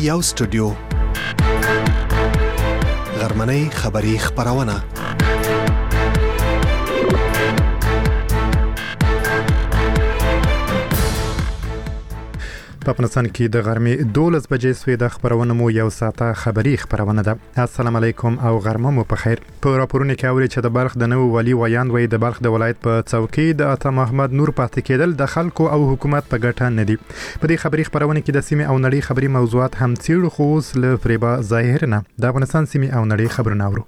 یو سټوډیو غرمنۍ خبری خبرونه په افغانستان کې د غرمې 12 بجې سوې د خبرونه مو یو ساعته خبری خبرونه ده. السلام علیکم او غرمه مو په خیر. په راپورونه کې اوري چې د بلخ د نوو والی ویاند وای د بلخ د ولایت په څوکۍ د عطا محمد نور پاتې کېدل د خلکو او حکومت په ګټه نه دي. په دې خبری خبرونه کې د سیمه او نړۍ خبری موضوعات هم څیړو، خو اوس له فریبا ظاهر نه د افغانستان سیمه او نړۍ خبرونه اورو.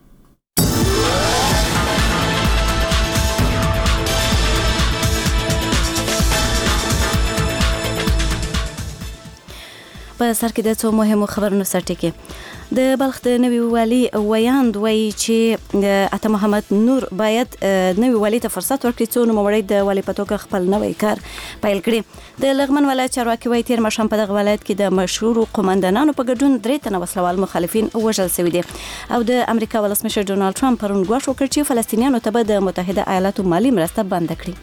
په سر کې د څو مهمو خبرونو سرټکی د بلخ د نوي والی ویاند وایي چې عطا محمد نور باید نوي والی ته فرصت ورکړي څو نوموړی د والی په توګه خپل نوی کار پیل کړي. د لغمن ولایت چارواکي وایي تیر ماښام په دغه ولایت کې د مشهورو قومندانانو په ګډون 3 تنه وسلوال مخالفین وژل شوي دي او د امریکا ولسمشر ډونالد ټرمپ پرون ګواښ وکړ چې فلسطینیانو ته به د متحده ایالاتو مالی مرسته بند کړي.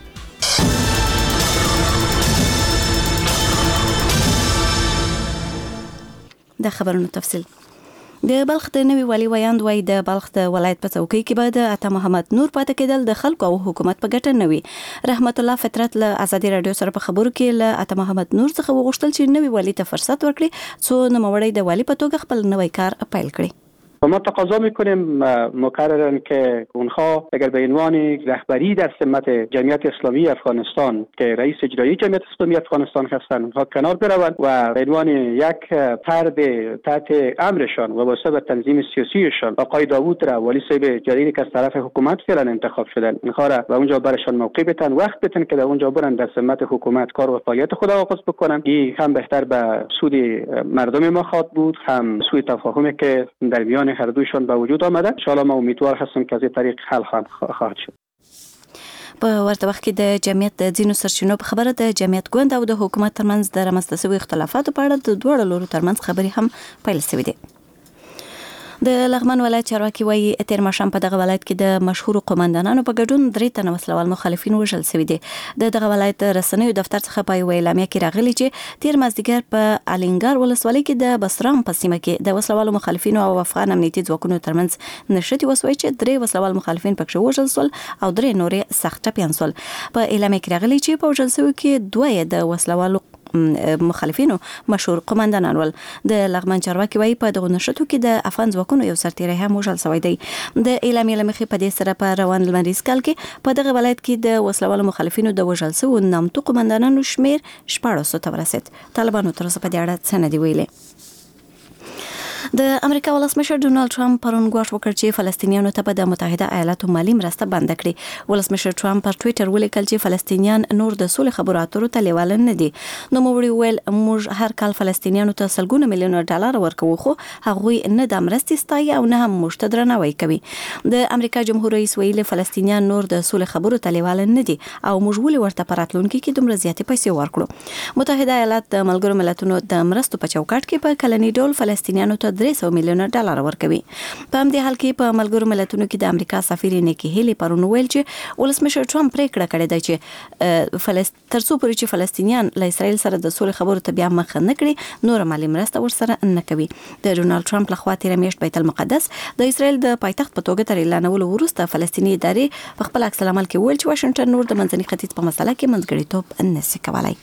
د خبرونو تفصیل. د بلخ د نوي والی ویاند وایي د بلخ د ولایت په څوکۍ کې به د عطا محمد نور پاتې کېدل د خلکو او حکومت په ګټه نه وي. رحمت الله فطرت له ازادي رادیو سره په خبرو کې له عطا محمد نور څخه وغوښتل چې نوي والی ته فرصت ورکړي څو نوموړی د والی په توګه خپل نوی کار پیل کړي. ما تقاضا میکنیم مکررن که اونها اگر به عنوان رهبری در سمت جمعیت اسلامی افغانستان که رئیس اجرایی جمعیت اسلامی افغانستان هستند اونها کنار بروند و به عنوان یک فرد تحت امرشان و واسطه به تنظیم سیاسیشان آقای داوود را ولی صاحب جدیدی که از طرف حکومت فعلا انتخاب شدن اونها را به اونجا برشان موقع بدن، وقت بدن که در اونجا برن در سمت حکومت کار و فعالیت خود آغاز بکنن. این هم بهتر به سود مردم ما خواهد بود، هم سوء تفاهمی که در میان هر دویشان به وجود آمده. ان شاء الله ما امیدوار هستم که از این طریق حل خواهد شد. په ورته وخت کې د جمعیت د ځینو سرچینو په خبره د جمعیت ګوند او د حکومت ترمنځ د رامنځته شوي اختلافاتو په اړه د دوه لورو ترمنځ خبرې هم پیل شوې دي. د لغمن ولایت چارواکي وایي تیر ماښام په دغه ولایت کې د مشهورو قومندانانو په ګډون 3 تنه وسلوال مخالفین وژل شوي دي. د دغه ولایت رسنیو دفتر څخه په یوه اعلامیه کې راغلي چې تیر مازدیګر په الینګار ولسوالۍ کې د بسرام په سیمه کې د وسلوالو مخالفینو او افغان امنیتي ځواکونو ترمنځ نښتې وسوې چې 3 وسلوال مخالفین پکې وژل شول او 3 نورې سخت ټپیان شول. په اعلامیه کې راغلي چې په وژل شویو کې 2 د وسلوالو مخالفینو مشهور قومندانان ول. د لغمن چارواکي وایي په دغه نښتو کې د افغان ځواکونو یو سرتیری هم وژل شوی دی. د اعلامیې له مخې په دې سره په روان لمریز کال کې په دغه ولایت کې د وسلوالو مخالفینو د وژل شویو نامتو قومندانانو شمیر 1400 ته ورسید. طالبانو تر اوسه په دې اړه څه نه دي ویلي. د امریکا ولسمشر ډونالد ټرمپ پرون ګواښ وکړ چې فلسطینیانو ته به د متحده ایالاتو مالی مرسته بند کړي. ولسمشر ټرمپ پر ټوئیټر ولیکل چې فلسطینیان نور د سولې خبرو اترو ته لیواله نه دي. نو موږ ویل موږ هر کال فلسطینیانو ته سلګونه میلیونه ډالر ورکوو، خو هغوی نه د مرستې ستایي او نه هم موږ ته درناوی کوي. د امریکا جمهور رئیس ویلي فلسطینیان نور د سولې خبرو ته لیواله نه دي او موږ ولې ورته په راتلونکي کې دومره زیاتې پیسې ورکړو. متحده ایالات د ملګرو ملتونو د مرستو په چوکاټ کې په کلني ډول فلسطینیانو ته 300 میلیونه ډالر ورکوي. په همدې حال کې په ملګرو ملتونو کې د امریکا سفیر نیکی هیلی پرون ویل چې ولسمشر ټرمپ پریکړه کړې ده چې ترڅو پورې چې فلسطینیان له اسرائیل سره د سولې خبرو ته بیا مخ نه کړي نور مالی مرسته ورسره نه کوي. د ډونالد ټرمپ لخوا تیر میاشت بیت المقدس د اسرائیل د پایتخت په توګه تر اعلانولو وروسته فلسطیني ادارې په خپل عکس العمل کې ویل چې واشنگټن نور د منځني ختیځ په مسله کې منځګړیتوب نشي کولای.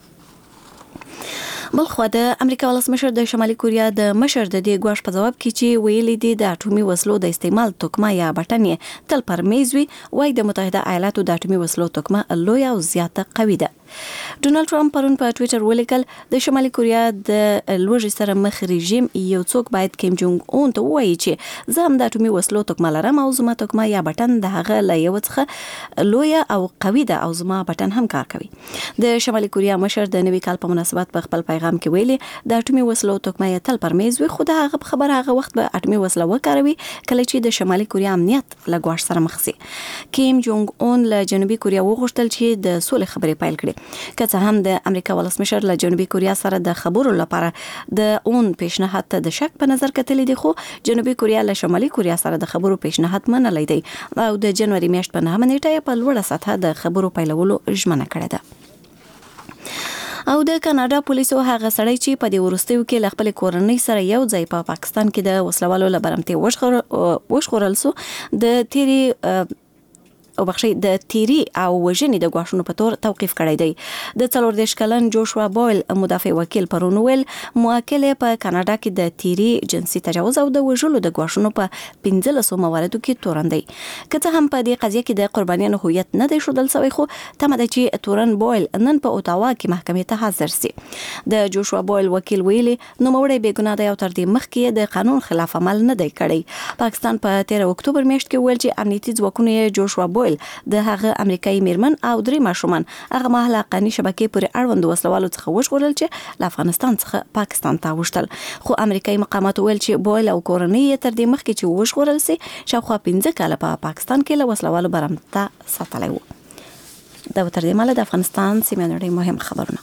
بلخوا د امریکا ولسمشر د شمالي کوریا د مشر د دې ګواښ په جواب کې چې ویلي دي د اټومي وسلو د استعمال توکمه یا بټن تل پر میز وي، وایي د متحده ایالاتو د اټومي وسلو توکمه لوی او زیاته قوي ده. ډونالد ټرمپ پرون په ټوئیټر ولیکل د شمالي کوریا د لوږې سره مخ رژیم یو څوک باید کیم جونګ اون ته وایي چې زه هم د اټومي وسلو توکمه لرم او زما توکمه یا بټن د هغه له یو څخه لوی او قوي ده او زما بټن هم کار کوي. د شمالي کوریا مشر د نوي کال په مناسبت په خپل پیغام کې ویلي د اټومي وسلو توکمه تل پر میز وي، خو د هغه خبر هغه وخت به اټومي وسله وکاروي کله چې د شمالي کوریا امنیت له ګواښ سره مخ شي. کیم جونګ اون له جنوبي کوریا وغوښتل چې د سولې خبرې پیل کړي. که څه هم د امریکا ولسمشر له جنوبي کوریا سره د خبرو لپاره د اون پیشنهاد ته د شک په نظر کتلی دی، خو جنوبي کوریا له شمالي کوریا سره د خبرو پیشنهاد منلی دی او د جنوري میاشت په 9 نیټه په لوړه سطحه د خبرو پیلولو ژمنه کړې ده. او د کاناډا پولیسو هغه سړی چې په دې وروستیو کې ل خپل کورنۍ سره یو ځای په پاکستان کې د وسلوالو لبرمتي وشخورل سو د تیری او بخشي د تیری او وژنې د غواښونو په تور توقيف کړی دی د 14 کلن جوشوا بویل مدافع وکیل پرون ویل موکل په کاناډا کې د تیری جنسي تجاوز او د وژلو د غواښونو په 15 مواردو کې تورندي کته هم په دې قضیه کې د قربانیانو هویت نه دی شودل سوی خو تمه ده چې تورن بویل نن په اوتاوا کې محکمې ته حاضر سي د جوشوا بویل وکیل ویلي نو موړی بېګناه دی او تر دې مخکې د قانون خلاف عمل نه دی کړی پاکستان په 13 اکتوبر میاشت کې ویل چې امنیتي ځواکونه جوشوا بویل د هغه امریکایي میرمن او درې ماشومان هغه مهاله قانوني شبکې پورې اړوند وسلوالو څخه وژغورل چې له افغانستان څخه پاکستان ته وشتل خو امریکایي مقامات ویل چې بویل او کورنۍ تر دې مخکې چې وژغورل سي شاوخوا 15 کاله په پاکستان کې له وسلوالو برمته ساتلای وو دا تر دې مله د افغانستان سیمه نړۍ مهم خبرونه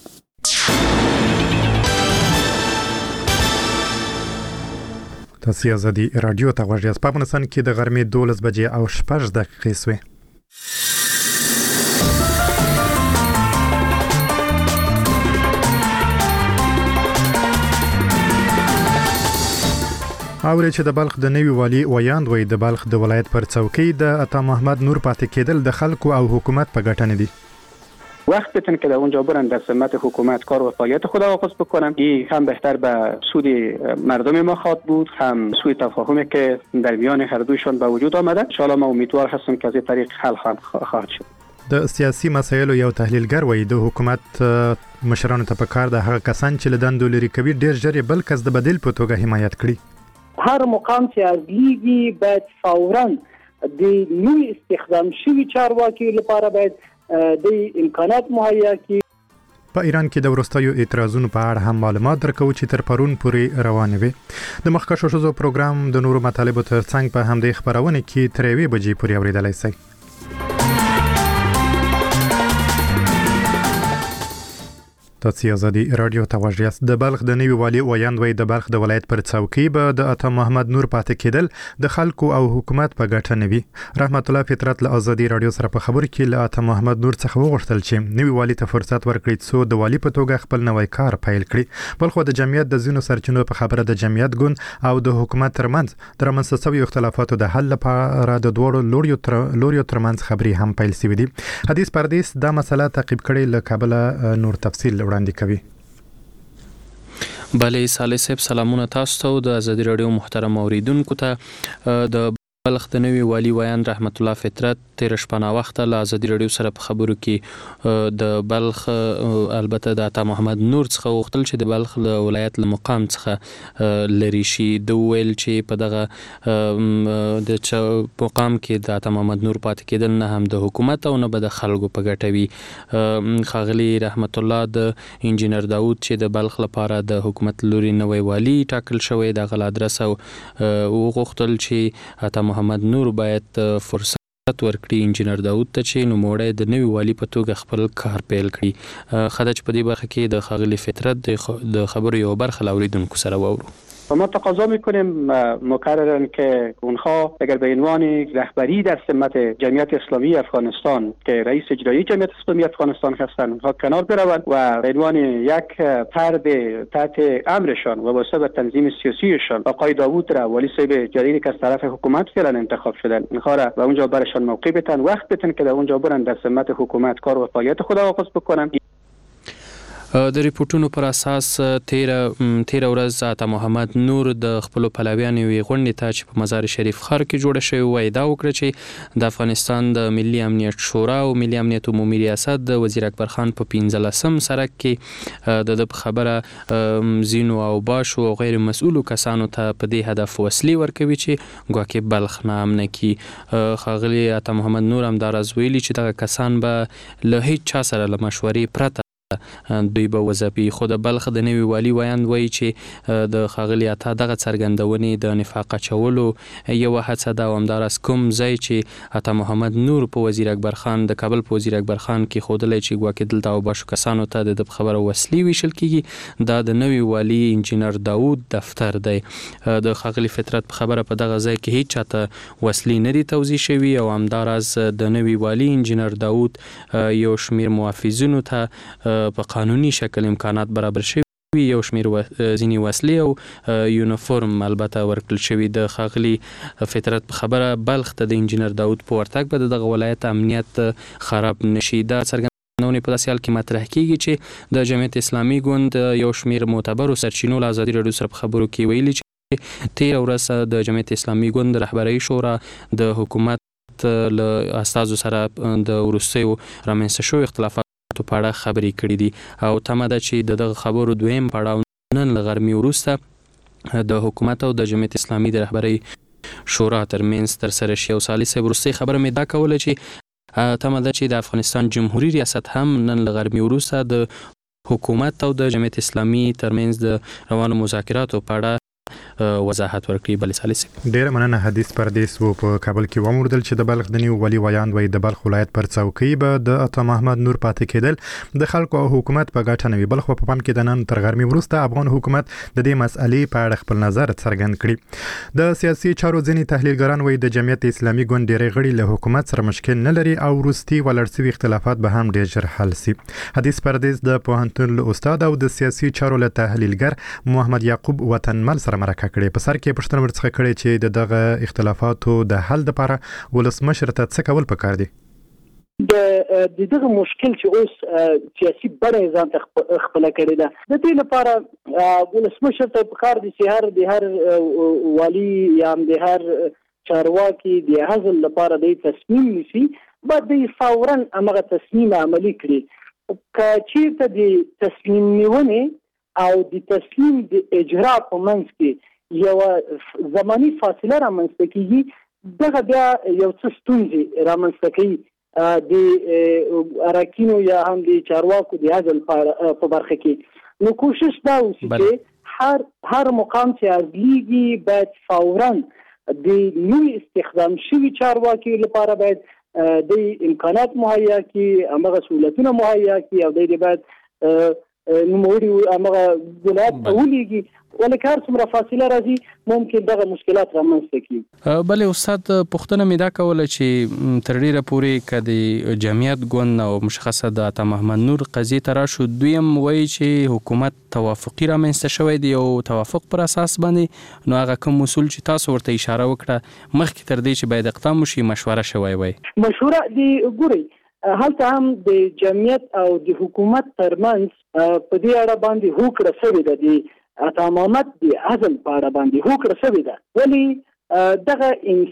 تاسو ازادي رادیو ته غوږی په افغانستان کې د غرمې 12 بجې او 6 دقیقې سوې اوري چې د بلخ د نوي والي ویاند وي د بلخ د ولایت پر څوکۍ د عطا محمد نور پاتې کېدل د خلکو او حکومت په ګټه نه دي وقت بتن که در اونجا برن در ذمت حکومت کار و فعالیت خود آغاز بکنن این هم بهتر به سود مردم ما خواهد بود هم سوی تفاهمی که در میان هر دویشان به وجود آمده ان شاء الله ما امیدوار هستم که از این طریق حل خواهد شد د سیاسي مسایلو یو تحلیلګر وایي د حکومت مشرانو ته پکار د هغه کسان چې لدندو لري کوي ډیر ژر بل کس د بدیل په توګه حمایت کړي هر مقام چې از لیگی باید فوراً د نوی استخدام شوی چارواکي لپاره باید د امکانات مهیا کړي په ایران کې د ورستیو اعتراضونو په اړه هم معلومات درکو چې تر پرون پورې روان وي د مخکښو شوزو پروګرام د نورو مطالبو ترڅنګ په همدې خبرونه کې تر 1 بجې پورې اوریدلای شئ تاسو ازادي رادیو ته غوږیاست د بلخ د نوي والي ویاند وي د بلخ د ولایت پر څوکۍ به د عطا محمد نور پاتې کېدل د خلکو او حکومت په ګټه نه وي رحمت الله فطرت له ازادي رادیو سره په خبرو کې له عطا محمد نور څخه وغوښتل چې نوي والي ته فرصت ورکړي څو د والي په توګه خپل نوې کار پیل کړي بلخو د جمعیت د زینو سرچینو په خبره د جمعیت ګوند او د حکومت ترمنځ د رامنځته شویو اختلافاتو د حل لپاره د دوړو لوريو ترمنځ خبري هم پیل شوې دي حدیث پردیس دا مسله تعقیب کړي له کابل نور تفصیل وړاندې کوي بله صالح صاحب سلامونه تاسو ته د ازادي رادیو محترم اوریدونکو ته د بلخ د نوي والي ویاند رحمت الله فطرت تیر شپه وخت له ازادي رادیو سره په خبرو کې د بلخ البته د عطا محمد نور څخه وغوښتل چې د بلخ له ولایت له مقام څخه لري شي د ویل چې په دغه د مقام کې د عطا محمد نور پاتې کېدل نه هم د حکومت او نه به د خلکو په ګټه وي خاغلی رحمت الله د انجینر داوود چې د بلخ لپاره د حکومت لوري نوي والي ټاکل شوی د غل ادرس او وغوښتل چې عطا محمد نور باید فرصت ورکړي انجینر داوود ته چې نو موړی د نوي والي په توګه خپل کار پیل کړي خدای چې په دې برخه کې د خاغلی فطرت د خبرو یو برخه اوریدونکو سره وورو ما تقاضا میکنیم مکررن که اونها اگر به عنوان رهبری در سمت جمعیت اسلامی افغانستان که رئیس اجرایی جمعیت اسلامی افغانستان هستند اونها کنار بروند و به عنوان یک فرد تحت امرشان و واسطه به تنظیم سیاسیشان آقای داوود را والی صاحب جدیدی که از طرف حکومت فعلا انتخاب شدن اینها را و اونجا برشان موقع بتن وقت بتن که در اونجا برن در سمت حکومت کار و فعالیت خود آغاز بکنن د ریپورتونو پر اساس 13 ورځ عطا محمد نور د خپل پلویانو وی غونډې ته چې په مزار شریف ښار کې جوړه شوی وای دا وکړه چې د افغانستان د ملي امنیت شورا او ملي امنیت عمومي ریاست د وزیر اکبر خان په 15 سرک کې د خبره زینو او باشو او غیر مسؤلو کسانو ته په دې هدف وسلې ورکوي چې ګواکې بلخ نام نه کی خاغلی عطا محمد نور هم دا راز ویلي چې دغه کسان به له هیڅ چا سره له مشورې پرته دوی به وظیفي خود بلخ د نوي والي ویاند وایي چې د خاغلی عطا دغه څرګندونې د نفاق چولو یو هڅه ده او همداراز کوم ځای چې عطا محمد نور په وزیر اکبر خان د کابل په وزیر اکبر خان کې خودلای چې ګواکې دلته او باشو کسانو ته د خبره وسلې ویشل کیږي دا د نوي والي انجینر داوود دفتر دی د خاغلی فطرت په خبره په دغه ځای کې هیڅ چاته وسلې نه دي توزیع شوی او همداراز د نوي والي انجینر داوود یو شمیر محافظینو ته په قانوني شکل امکانات برابر شوي یو شمیر ځینې وسلې او یونیفورم البته ورکړل شوي. د ښاغلي فطرت په خبره بلخ ته د انجینر داود په ورتګ به دغه ولایت امنیت خراب نشي. دا څرګندونې په داسې حال کې مطرح کیږي چې د جمعیت اسلامي ګوند یو شمیر معتبرو سرچینو له ازادي راډیو سره په خبرو کې ویلي چې تېره ورځ د جمعیت اسلامي ګوند رهبرۍ شورا د حکومت له استازو سره د وروستیو رامنځته شویو اختلافات په اړه خبرې کړې دي او تمه ده چې دغه خبرو دویم پړاو نن له غرمې وروسته د حکومت او د جمعیت اسلامي د رهبرۍ شورا ترمنځ ترسره شي. او سالي صاحب وروستۍ خبره مې دا کوله چې تمه ده چې د افغانستان جمهوریت ریاست هم نن له غرمې وروسته د حکومت او د جمعیت اسلامي ترمنځ د روانو مذاکراتو په اړه وضاحت ورکړي. بلې سالي صاحب ډېر مننه. حدیث پردیس و په کابل کې وموردل چې د بلخ د نیو ولی ویاند وای د بلخ ولایت پر څوکۍ به د عطا محمد نور پاتې کېدل د خلکو او حکومت په ګټه نه وي. بلخ په پام کې د نن تر غرمې وروسته افغان حکومت د دې مسئلې په اړه خپل نظر څرګند کړي. د سیاسي چارو ځینې تحلیلګران وایي د جمعیت اسلامي ګوند ډېری غړي له حکومت سره مشکل نه لري او وروستي ولړ شوي اختلافات به هم ډېر ژر حل شي. حدیث پردیس د پوهنتون استاد او د سیاسي چارو له تحلیلګر محمد یعقوب وطنمل سره مرکه کړې. په سر کې پښتنه ورڅخه کړې چې دغه اختلافاتو د حل لپاره ولسمشر ته څه کول پکار دي؟ د دغه مشکل چې اوس سیاسي بڼه ځان ته خپل کړی ده د دې لپاره ولسمشر ته پکار دي چې د هر والی یا د هر چارواکي د حزل لپاره د تصمیم نیسي بعد د فورا هغه تصمیم عملی کړي. چې د تصمیم نیونه او د تصمیم د اجرا په منځ کې یو زمانی فاصله رامنځته کیږي دغه بیا یو څه ستونزې رامنځته کوي د اراکینو یا هم د چارواکو د عدل په برخه کې. نو کوشش دا وشي چې هر مقام چې ازلیږي باید فورا د نوي استخدام شوي چارواکي لپاره باید د امکانات مهیا کړي هغه سہولتونه مهیا کړي او د باید نوموړي هغه ولایت ته ولیږي ولکه هر څومره فاصله راځي ممکن دغه مشکلات رامنځته کړي. بلې استاد پوښتنه مې دا کوله چې تر ډیره پورې که د جمعیت ګوند او مشخصه د عطا محمد نور قضیې ته راشو دویم وایي چې حکومت توافقي رامنځته شوی دی او توافق پر اساس باندې نو هغه کوم اصول چې تاسو ورته اشاره وکړه مخکې تر دې چې باید اقدام وشي مشوره شوی وای. مشوره دی ګوري هلته هم د جمعیت او د حکومت ترمنځ په دې اړه باندې هوکړه شوې ده د عطا محمد د عزل په اړه باندې هوکړه شوې ده. ولی دغه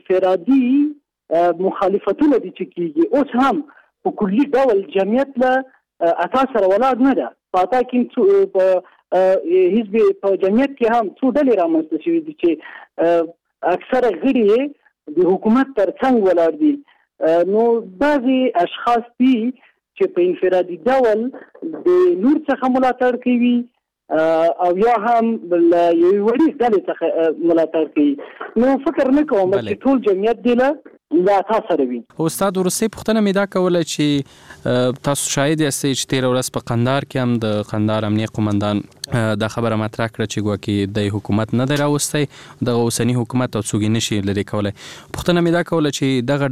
انفرادي مخالفتونه دي چې کیږي اوس هم په کلی ډول جمعیت له عطا سره ولاړ نه ده. په عطا کې حزب په جمعیت کې هم څو ډلې رامنځته شوي دي چې اکثره غړي د حکومت تر څنګ ولاړ دي. نو بعضي اشخاص دي چې په انفرادي ډول د نور څخه ملاتړ کوي او یا هم یو وړي ډلې څخه ملاتړ کوي. نو فکر نه کوم چې ټول جمعیت دی له تاسو سره وي. استاد ورسې پوښتنه مې دا کوله چې تاسو شاهد یاستئ چې تېره ورځ په قندهار کې هم د قندهار امنیه قومندان دا خبره مطرح کړه چې ګواکې د حکومت نه دی راوستی دغه اوسني حکومت او څوک یې نشي لرې کولی. پوښتنه مې دا کوله چې دغه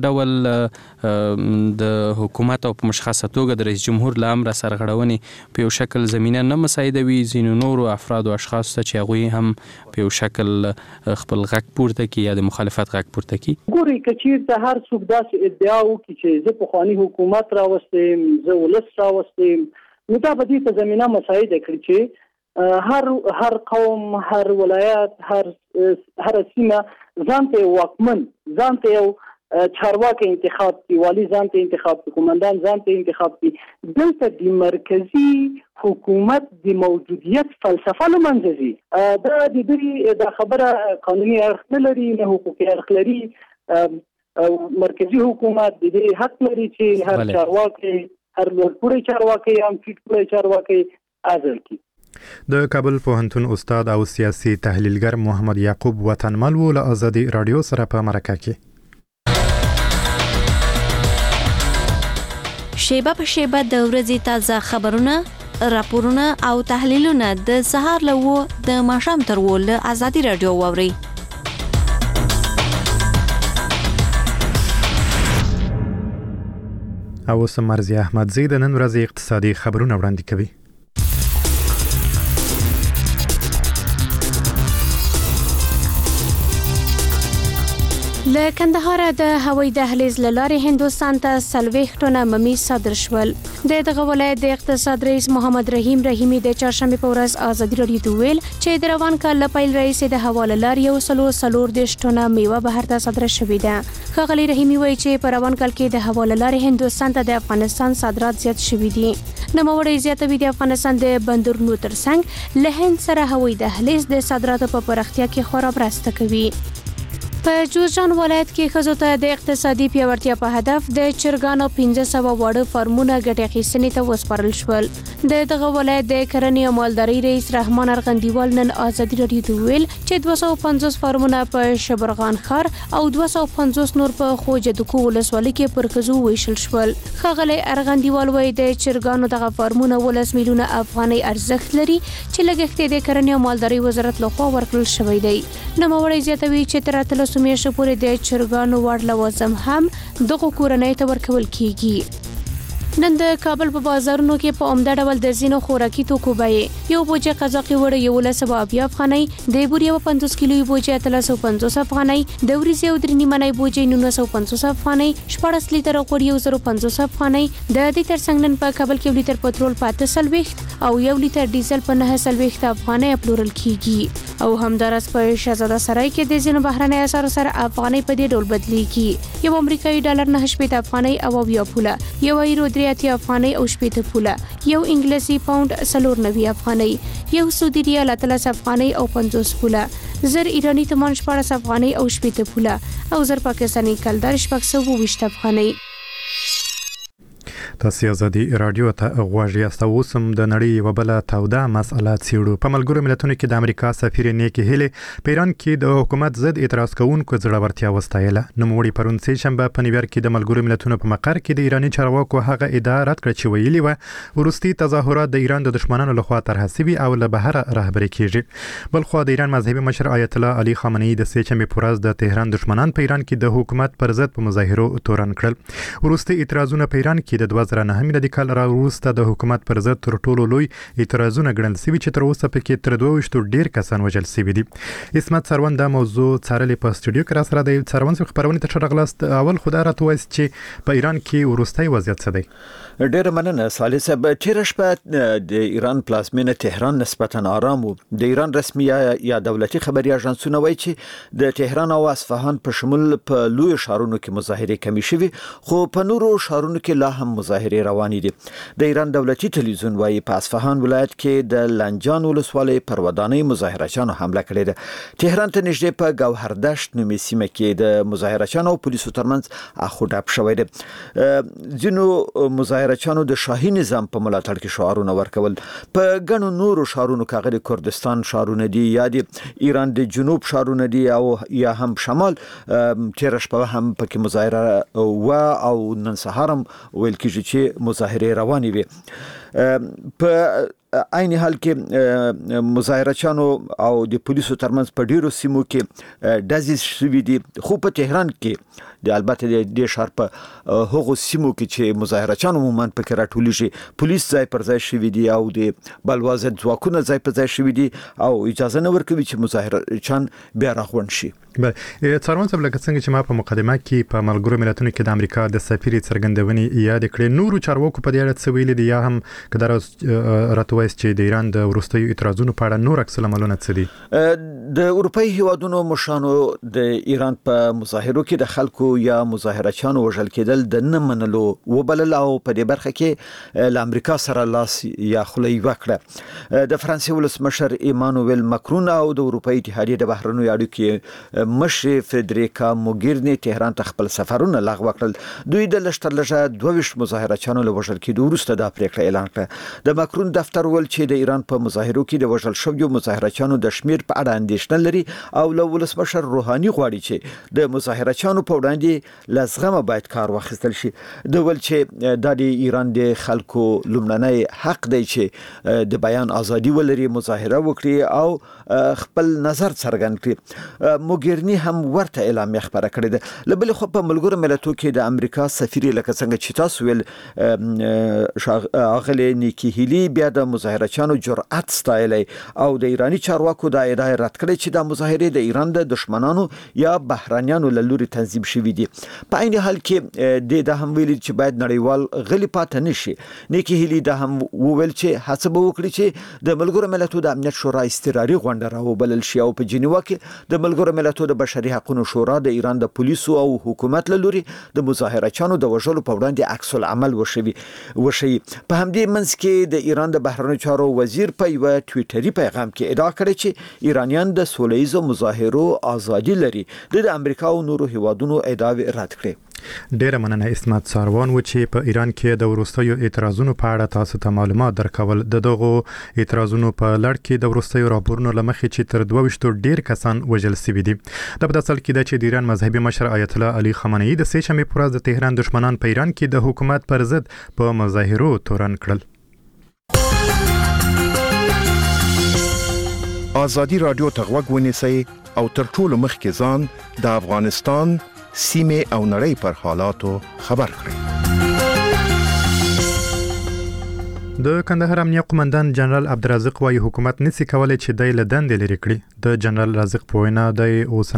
ډول د حکومت او په مشخصه توګه د رئیس جمهور له امره سرغړونې په یو شکل زمینه نه مساعدوي ځینو نورو افرادو اشخاصو ته چې هغوی هم په یو شکل خپل غږ پورته کړي یا د مخالفت غږ پورته کړي. ګورئ که چېرته هر څوک داسې ادعا وکړي چې زه پخواني حکومت راوستیم زه ولس راوستیم نو دا به دې ته زمینه مساعده کړي چې هر قوم هر ولایت هر سیمه ځان ته واکمن ځان ته یو چارواکي انتخاب کی والی ځان ته انتخاب کی قومندان ځان ته انتخاب کی دلته د مرکزی حکومت د موجودیت فلسفه لمنځي دا د دې د خبره قانوني اړخ نه لري نه حقوقي اړخ لري. مرکزی حکومت د دې حق لري چې هر چارواکي هر لوړپوړی چارواکي هم ټیټپوړی چارواکي ازل کی. د کابل پوهنتون استاد او سیاسي تحلیلګر محمد یعقوب وطنمل و له ازادي رادیو سره په مرکه کې. شیبه په شیبه د ورځې تازه خبرونه راپورونه او تحلیلونه د سهار له د ماښام تر له ازادي رادیو واوري. او اوس مرزي احمدزی د نن ورځې اقتصادي خبرونه وړاندې کوي. له کندهار د هوایي دهلیز لارې هندوستان ته 40 ټنه ممیز صادر شول. دغه ولایت د اقتصاد رئیس محمد رحیم رحیمی د چهارشنبه په ورځ ازادي راډیو ته ویل چې د روان کال پیل رئیس د حواله لارې 140 ټنه میوه بهر ته صادره شوې ده. ښاغلی رحیمی وایي چې په روان کال کې د حواله لارې هندوستان ته د افغانستان صادرات زیات شوي دي. نوموړی زیاتوي د افغانستان د بندرونو ترڅنګ له هند سره هوایي دهلیز د صادراتو په پراختیا کې خورا مرسته کوي. په جوزجان ولایت کې ښځو ته د اقتصادي پیاوړتیا په هدف د چرګانو 1500 واړه فارمونه ګټې اخیستنې ته وسپارل شول. دغه ولایت د کرنې او مالدارۍ رئیس رحمان ارغندیوال نن ازادي راډیو ته ویل چې 250 فارمونه په شبرغان ښار او 250 نور په خوجدکو ولسوالۍ کې پر ښځو ویشل شول. ښاغلی ارغندیوال وایي د چرګانو دغه فارمونه 10 میلیونه افغانۍ ارزښت لري چې لګښت د کرنې او مالدارۍ وزارت لخوا ورکړل شوی دی. نوموړی زیاتوي چې تر میاشتو پورې د چرګانو وړ لوازم هم دغه کورنۍ ته ورکول کیږي. نن د کابل په بازارونو کې په عمده ډول د ځینو خوراکي توکو بیې یو بوجه قزاقي وړه 1180 افغانۍ، د بوري 50 کیلو بوجه 350 افغانۍ، د وریځې او درې نیمه بوجه 950 افغانۍ، 14 لیټر غوړي 1050 افغانۍ. د دې ترڅنګ نن په کابل کې لیټر پټرول په 840 او 1 لیټر ډیزل په 940 افغانۍ پلورل کیږي. او همدارس په شهزاده سرای کې د ځینو بهرنۍ اسعارو سره افغانۍ په دې ډول بدلیږي. یو امریکایي ډالر 9 افغانۍ او 9 پوله، یو یورو 3 افغانۍ او 8 پوله، یو انګلیسي پاوند 94 افغانۍ، یو سعودي ریال 13 افغانۍ او 50 پوله، زر ایرانی تمان 14 افغانۍ او 8 پوله او زر پاکستاني کلدار 620 افغانۍ. تاسو ازادي رادیو ته غواړئ تاسو اوسم د نړۍ یو بل تاوده مسله څیړو. په ملګرو ملتونو کې د امریکا سفیر نیکی هیلی په ایران کې د حکومت ضد اعتراض کوونکو زړورتیا وستایله. نوموړي پرون سه شنبه په نیویارک کې د ملګرو ملتونو په مقر کې د ایرانی چارواکو هغه ادعا رد کړه چې ویلي و ورستي تظاهرات د ایران د دشمنانو لخوا طرح شوي او له بهر رهبري کیږي. بلخو د ایران مذهبي مشر آیت الله علي خامنه‌ای د سه شنبه په ورځ د تهران دشمنان په ایران کې د حکومت پر ضد په مظاهرو تورن کړل. ورستي اعتراضونه په ایران کې د 2009 میلادي کال راوروسته د حکومت پر ضد تر ټولو لوی اعتراضونه ګڼل شوي چې تر اوسه پکې تر 22 ډیر کسان وژل شوي دي. اسمت سروان د موضوع څارلې په استودیو کې را سره دی. سروان څخه خبرونه ته راغلاست. اول خدای راته وایي چې په ایران کې ورستي وضعیت څه دی؟ ډېر مننه صالح صاحب. تیر شپه د ایران پلازمینه تهران نسبتا آرام وو. د ایران رسمي یا دولتي خبري اژانسونه وایي چې د تهران او اصفهان په شمول په لوی ښارونو کې مظاهره کمی شوي، خو په نورو ښارونو کې لا هم مظاهره روانې دي. د ایران دولتي تلویزیون وایي په اصفهان ولایت کې د لنجان ولسوالۍ پر ودانۍ مظاهرچیانو حمله کړې ده. تهران ته نږدې په ګوهردشت نومي سیمه کې د مظاهرچیانو او پولیسو ترمنځ اخوډاپ شوی دی. ځینو مظاهرچیانو د شاهي نظام په ملاتړ کې شعارونه ورکول. په ګڼو نورو ښارونو کې د کردستان ښارونه دي یا د ایران د جنوب ښارونه دي او یا هم شمال. تیر شپه هم پکې مظاهره او نن سهار هم ویل کېږي چې مظاهره روانې وي. په عین حال کې مظاهرچیانو او د پولیسو ترمنځ په ډیرو سیمو کې ډزې شوي دي، خو په تهران کې د البته د شهر په هغو سیمو کې چې مظاهرچیان عموما پکې راټولیږي پولیس ځای پر ځای شوي دي او د بلوازه ځواکونه ځای پر ځای شوي دي او اجازه نه ورکوي چې مظاهرچیان بیا راغونډ شي. څارون صاحب لکه څنګه چې ما په مقدمه کې په ملګرو ملتونو کې د امریکا د سفیر څرګندونې یاد کړې، نورو چارواکو په دې اړه څه ویلي دي یا هم کدار راته وایي چې د ایران د وروستیو اعتراضونو په اړه نور عکس العملونه څه دي؟ د اروپאי هیوادونو مشرانو د ایران په مظاهرو کې د خلکو یا مظاهرچیانو وژل کېدل د نه منلو وبلل او په دې برخه کې له امریکا سره لاس یا خولۍ وکړه. د فرانسې ولسمشر ایمانوئل ماکرون او د اروپאי اتحادیې د بهرنیو اړیکو مشر فدریکا موګیرني تهران ته خپل سفرونه لغوه کړل. دوی د لشترلژه 22 مظاهرچیانو له وژل کېدو وروسته دا پریکړه اعلان کړه. د ماکرون دفتر ول چې د ایران په مظاهرو کې د وژل شویو مظاهرچیانو د شمیر په اړه اندېښنه لري او له ولسمشر روحاني غواړي چې د مظاهرچیانو په وړاندې وړاندې لازغه باید کار واخیستل شي. د ول چې د ایران د خلکو لومړنی حق دی چې د بیان ازادي ولري، مظاهره وکړي او خپل نظر څرګند کړي. موګرنی هم ورته اعلامیه خبره کړې ده. لبل خو په ملګرو ملتونو کې د امریکا سفیر لکه څنګه چې تاسو ویل اغلی نیکی هیلی بیا د مظاهرچیانو جرأت ستایلی او د ایرانی چارواکو د ادعا رد کړی چې د مظاهرې د ایران د دشمنانو یا بهرانيانو له لوري تنظیم شوې دي. په عین حال کې د هم ویل چې باید نړیوال غلی پاتې نشي. نیکی هیلی د هم وویل چې هڅه وکړي چې د ملګرو ملتونو د امنیت شورا استقراري غونډه راوبلل شي او په جنیوا کې د ملګرو ملتونو د بشري حقوقو شورا د ایران د پولیسو او حکومت له لوري د مظاهرچیانو د وژلو په وړاندې عکس العمل وشي. په همدې منځ کې د ایران د بهرنیو چارو وزیر په یو ټویټري پیغام کې ادعا کړې چې ایرانیان د سولهییزو مظاهرو ازادي لري. د امریکا او نورو هیوادونو ادعاوې رد کړې. ډیره مننه اسمت ساروان و چې په ایران کې د وروستیو اعتراضونو په اړه تاسو ته معلومات درکول. دغه اعتراضونو په لړ کې د وروستیو راپورونو لمخې چې تر 22 ډیر کسان وژل شوي دي. د بداسل کې د چې د ایران مذهبي مشر آیت الله علي خامنه‌ای د سه شنبه پر ورځ د تهران دشمنان په ایران کې د حکومت پر ضد په مظاهرو تورن کړل. آزادی رادیو ته غوږ ونیسئ او تر ټولو مخکې ځان د افغانستان سیمه او نړۍ پر حالاتو خبر کړئ. د کندهار امنیه قومندان جنرال عبدالرزاق وايي حکومت نسي کولای چې د لدندې لري کړي. د جنرال رزاق په وینا د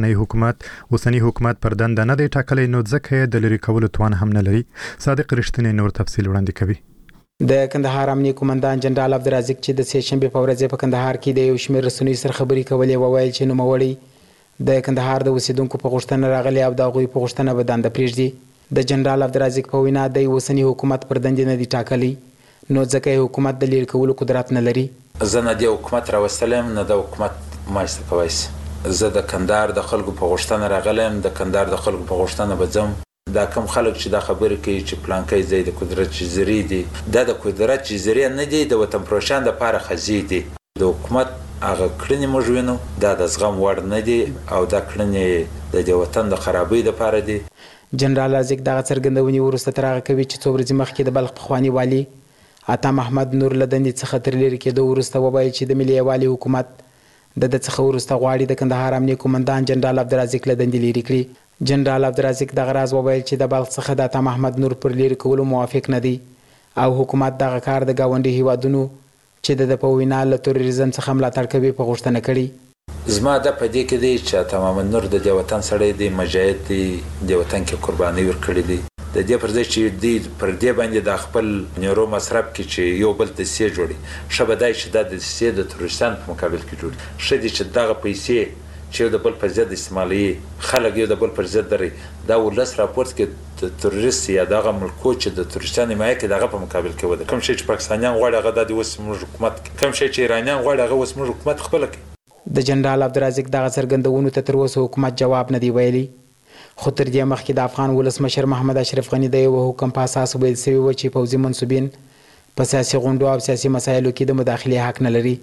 اوسنی حکومت پر دند نه دی ټاکلی، نو ځکه د لري کولو توان هم نه لري. صادق رښتینی نور تفصیل وړاندې کوي. د کندهار امنیه قومندان جنرال عبدالرزاق چې د سه شنبه په ورځ په کندهار کې د یو شمېر رسنیو سره خبرې کولې وویل چې نوموړی د کندهار د اوسیدونکو په غوښتنه راغلی او د هغوی په غوښتنه به دنده پرېږدي. د جنرال عبدالرزاق په وینا د اوسنی حکومت پر دندې نه دی ټاکلی، نو ځکه حکومت د لري کولو قدرت نه لري. زه نه د حکومت راوستلم نه د حکومت مایسته کوي. زه د کندهار د خلکو په غوښتنه راغلم، د کندهار د خلکو په غوښتنه بځم. دا کوم خلک چې دا خبرې کوي چې پلانکې ځای د قدرت جزيري دي، دا د قدرت جزيري نه دي، د وطن پروشان د پاره خزي دي. د حکومت هغه کړنې موږ وینو دا د زغم وړ نه دي او دا کړنې د وطن د خرابۍ لپاره دي. جنرال رزاق دغه څرګندونې وروسته تر هغه کوي چې څو ورځې مخکې د بلخ پخوانی والي عطا محمد نور له دندې څخه تر لرې کېدو وروسته وویل چې د ملي یووالي حکومت د څخه وروسته غواړي د کندهار امنیه قومندان جنرال عبدالرزاق له دندې لرې کړي. جنرال عبدالرزاق دغه راز وویل چې د بلخ څخه د عطا محمد نور پر لرې کولو موافق نه دی او حکومت دغه کار د ګاونډي هیوادونو چې د په وینا له تروریزم څخه ملاتړ کوي په غوښتنه کړي. زما د پدې کې دی چې عطا محمد نور د دې وطن سړی دی، مجاهد دی، د وطن کې قرباني ورکړي دي. د دې پر ځای چې دی پر دې باندې د خپل نیورو مصرف کې چې یو بل دسیسې جوړي، ښه به دی چې دا دسیسې د تروریستانو په مقابل کې جوړي. ښه دی چې دغه پیسې چې یو د بل پر ضد استعمالوي، خلک یو د بل پر ضد دري، دا ولس راپورټ کې د تروریست یا دغه ملکو چې د تروریستانو حمایه کوي دغه په مقابل کې وده. کوم شی چې پاکستانیان غواړي هغه د اوس موږ حکومت، کوم شی چې ایرانیان غواړي هغه اوس موږ حکومت خپل کوي. د جنرال عبدالرزاق دغه څرګندونو ته تر اوسه حکومت جواب نه دی ویلي. خو تر دې مخکې د افغان ولسمشر محمد اشرف غني د یو حکم په اساس ویل شوی و چې پوځي منصوبین په سیاسي غونډو او سیاسي مسایلو کې د مداخلې حق نه لري.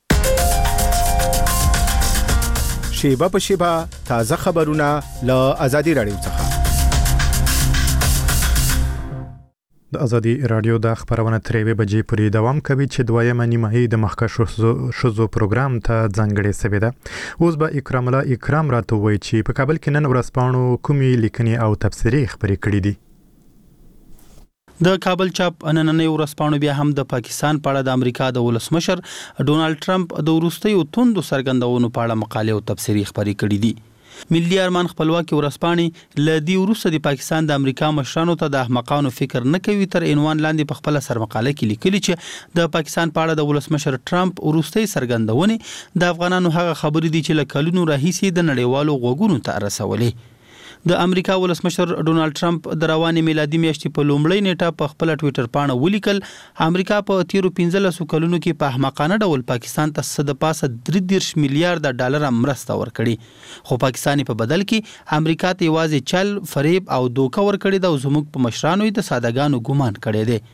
شیبه په شیبه تازه خبرونه له آزادي رادیو څخه. د آزادي رادیو د خبرونه ترې بجې پورې دوام کوي چې دویمه نیمایي د مخکښ شوزو پروګرام ته ځانګړې سوي ده. اوس به اکرام الله اکرام راته وایي چې په کابل کې نن ورځپاڼو کومې لیکنې او تبصرې خبرې کړې دي. د کابل چاپ نننۍ ورځپاڼو بیا هم د پاکستان په اړه د امریکا د ولسمشر ډونالد ټرمپ د وروستیو توندو څرګندونو په اړه مقالې او تبصرې خبرې کړې دي. ملي ارمان خپلواکي ورځپاڼې له دې وروسته د پاکستان د امریکا مشرانو ته د احمقانو فکر نه کوي تر عنوان لاندې په خپل سرمقاله کې لیکلي چې د پاکستان په اړه د ولسمشر ټرمپ وروستۍ څرګندونې د افغانانو هغه خبرې دي چې له کلونو راهیسې د نړیوالو غوږونو ته رسولې. د امریکا ولسمشر ډونالد ټرمپ د روانې میلادي میاشتې په لومړۍ نیټه په خپل ټویټر پاڼه ولیکل امریکا په تیرو 15 کلونو کې په احمقانه ډول پاکستان ته څه د پاسه 33 میلیارډ ډالر مرسته ورکړي، خو پاکستان په بدل کې امریکا ته یوازې چل، فریب او دوکه ورکړي ده او زموږ په مشرانو د سادهګانو ګمان کړي دي.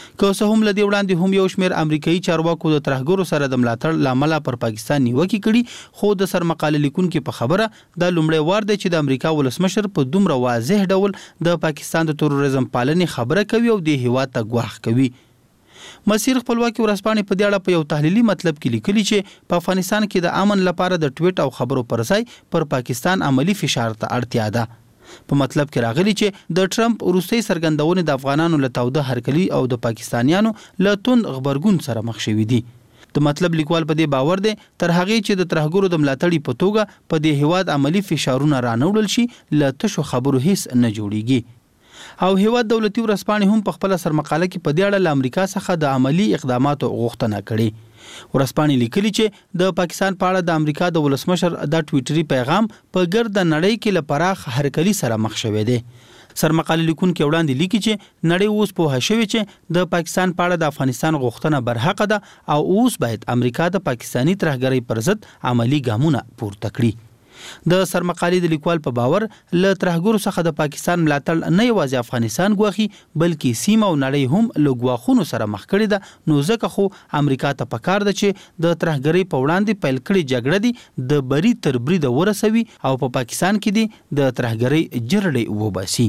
که څه هم لدی وړاندې هم یو شمېر امریکایي چارواکو د ترهګرو سره د ملاتړ لامل پر پاکستان نیوکه کړي، خو د سرمقاله لیکونکو په خبره د لومړی وار دی چې د امریکا ولسمشر په دومره واضح ډول د پاکستان د تروریزم پالنې خبره کوي او د هیواد ته ګواښ کوي. مسیر خپلواکي ورځپاڼې په دې اړه په یو تحلیلي مطلب کې لیکلي چې په افغانستان کې د امن لپاره د ټویټ او خبرو پر ځای پر پاکستان عملی فشار ته اړتیا ده. په مطلب کې راغلي چې د ټرمپ وروستي څرګندونې د افغانانو له تاوده هرکلي او د پاکستانیانو له توند خبرګون سره مخ شوي دي. د مطلب لیکوال په دې باور دی تر هغه چې د ترهګرو د ملاتړي په توګه په دې هیواد عملی فشارونه رانوړل شي له تشو خبرو هیڅ نه جوړیږي. او هیواد دولتي ورځپاڼې هم په خپل سرمقاله کې په دې اړه له امریکا څخه د عملی اقداماتو غوښتنه کړې. ورځپاڼې لیکلي چې د پاکستان په اړه د امریکا د ولسمشر د ټویټري پیغام په ګرد نړۍ کې له پراخ هرکلي سره مخ شوی دی. سرمقاله لیکونکو وړاندې لیکي چې نړۍ اوس په هښوي چې د پاکستان په اړه د افغانستان غوښتنه برحق ده او اوس باید امریکا د پاکستانی ترهګرۍ پر ضد عملی ګامونه پورته کړي. د سرمقالې د لیکوال په باور له ترهګرو څخه د پاکستان ملاتړ نه یوازې افغانستان ګواخي بلکې سیمه او نړۍ هم له ګواښونو سره مخ کړي ده، نو ځکه خو امریکا ته پکار ده چې د ترهګرۍ په وړاندې پیل کړي جګړه دي د بری تر بریده ورسوي او په پاکستان کې دي د ترهګرۍ جرړې وباسي.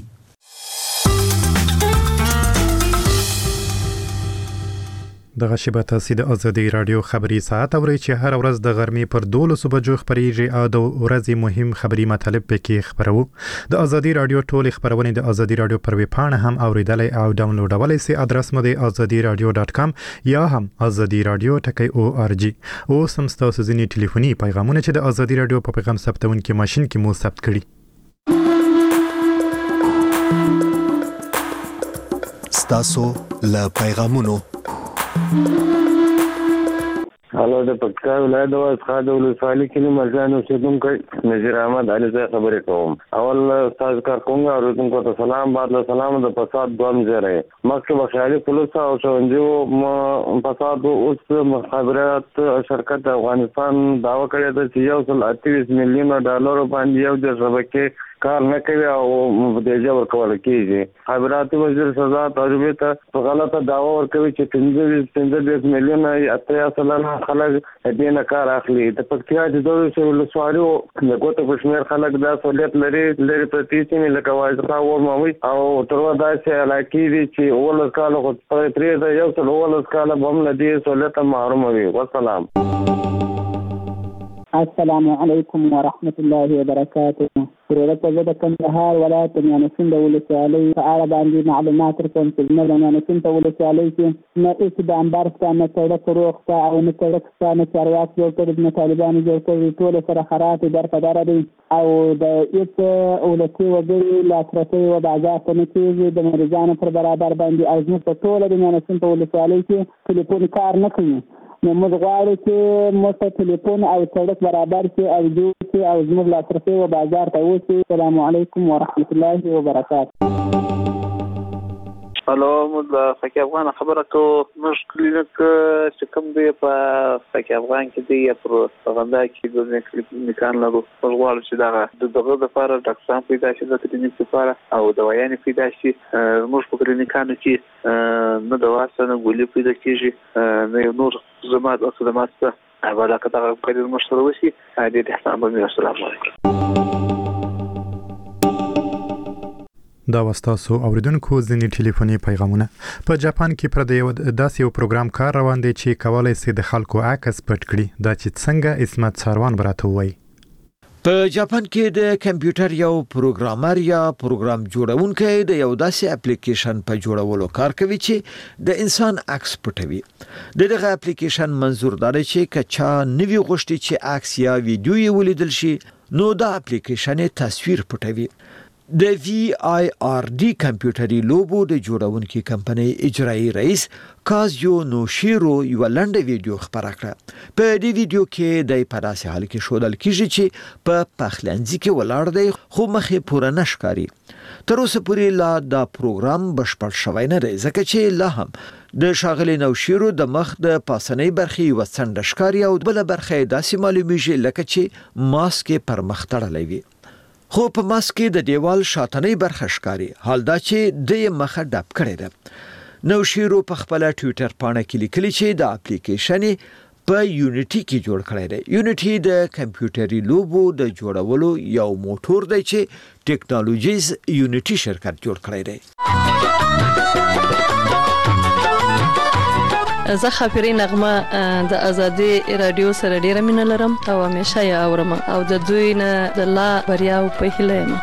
دغه شیبه تاسو د ازادي رادیو خبري ساعت اورئ چې هر ورځ د غرمې پر 12 بجو خبريږي او د ورځې مهم خبري مطلب پکې خبرو. د ازادي رادیو ټول خبرونه د ازادي رادیو پر ویب پاڼه هم اوریدلای او ډاونلوډولای سي. ادرس مو د azadiradio.com یا هم azadiradio.org. او سم تاسو ځینې ټلیفوني پیغامونه چې د ازادي رادیو په پیغام ثبتون کې ماشين کې مو ثبت کړي. ستاسو له پیغامونو هلو د پکتیا ولایت د واسخا د ولسوالۍ کې مرزان اوسېدونکی نذیر احمد علي زه خبرې کوم. اول استاد کارکونګ اوریدونکو ته سلام، بعد له سلام د فساد دوم ځای مخکې بخیالي پولیس او شونجو فساد اوس مخابرات شرکت افغانستان داوا کړی ده چې 128 میلیون ډالر باندې یو د شبکې کار نه کوي او مبدجه ورکول کیږي. خبراتي وزیر سزا تجربه ته غلطه داوا ورکوي چې 15 میلیون اتیا سلنه خلک دې نه کار اخلي. د پکتیا د دوه ولسوالیو د ګوتو په شمېر خلک دا سہولت لري پرتی سیمې لکه وایزقا ورموي او تر داسې علاقې دي چې اول کال خو پرې د یو څل اول کال هم لدی سہولت محروم وي. والسلام. السلام علیکم ورحمت الله وبرکاته. ورته زه د کندهار ولایت میانسین د ولسوالۍ په اړه باندې معلومات ورکوم چې نه د میانسین په ولسوالۍ کې نه هیڅ د انبارستا نه سړک روغته او نه سړک نه چارواکي جوړ کړي، نه طالبانو جوړ کړي، ټول سره خراب درپداره دي او د هیڅ ولسي وګړي لاسرسی و بازار ته نه کېږي د مریضانو پر برابر باندې. او زموږ په ټوله د میانسین په ولسوالۍ کې ټلیفون کار نه کوي. نو موږ غواړو چې موږ ټلیفون او سړک برابر شي او جوړ شي او زموږ لاسرسی و بازار ته وشي. السلام علیکم ورحمت الله وبرکاته. هلو موږ د فقيه افغان خبره کوو. موږ کلینیک چې کوم دی په فقيه افغان کې دی یا پر غندا کې د کلینیکان لرو. موږ غواړو چې دغه لپاره ډاکټران پیدا شي، د کلینیک لپاره او دوايانې پیدا شي. موږ په کلینیکانو کې نه دوا نه ګولۍ پیدا کېږي نه یو نور زمات او خدمات ته علاقه دغه کړي مشترک وشي. دې احسان به السلام علیکم. دا وستاسو اوریدونکو ځینې ټلیفوني پیغامونه. په جاپان کې پر داسې یو پروګرام کار روان دی چې کولای شي د خلکو عکس پټ کړي. دا چې څنګه اسمت ساروان براته وایي. په جاپان کې د کمپیوټر یو پروګرامر یا پروګرام جوړونکی د یو داسې اپلیکیشن په جوړولو کار کوي چې د انسان عکس پټوي. دغه اپلیکیشن منظور دی چې کچا نوی غوښتي چې عکس یا ویډیو یې ولیدل شي نو دا اپلیکیشن تصویر پټوي. د VIRD کمپیوټري لوبو د جوړونکو کمپنۍ اجرایی رئیس کازیو نوشیرو یو لنډه ویډیو خبره کړه. په دې ویډیو کې د پداسې حال کې شودل کیږي چې په پخلنځي کې ولاړ دی خو مخې پوره نشکاري. تر اوسه پورې لا دا پروګرام بشپړ شوی نه دی ځکه چې لا هم د شاغلي نوشیرو د مخ د پاسنۍ برخې وسنډ ښکاری او بل برخه داسې معلومیږي لکه چې ماسک پر مخ تړلې وي. خو په ماسک د دیوال شاتنۍ برخه ښکاری. حال دا چې د مخه ډب کړی ده. نوشیرو په خپل ټوئیټر باندې کې لیکلي چې دا اپلیکیشن په یونټي کې جوړ کړی دی. یونټي د کمپیوټري لوبو د جوړولو یو موټور دی چې ټیکنالوژیز یونټي شرکت جوړ کړی دی. زه خبري نغمه د ازادي رادیو سره ډیره مینه لرم او همیشه یې اورم او د دوی نه د لا بریا په هیله یم.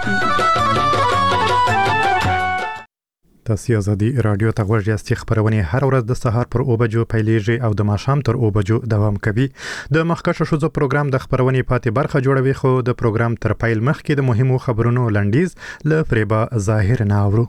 تاسو ازادي رادیو ته غوږ یاست. خبرونه هر ورځ د سهار پر 9 بجو پیلېږي او د ماښام تر 9 بجو دوام کوي. د مخکښو شوزو پروګرام د خبرونه پاتې برخه جوړوي، خو د پروګرام تر پیل مخکې د مهمو خبرونو لنډیز ل فریبا ظاهر نه اورو.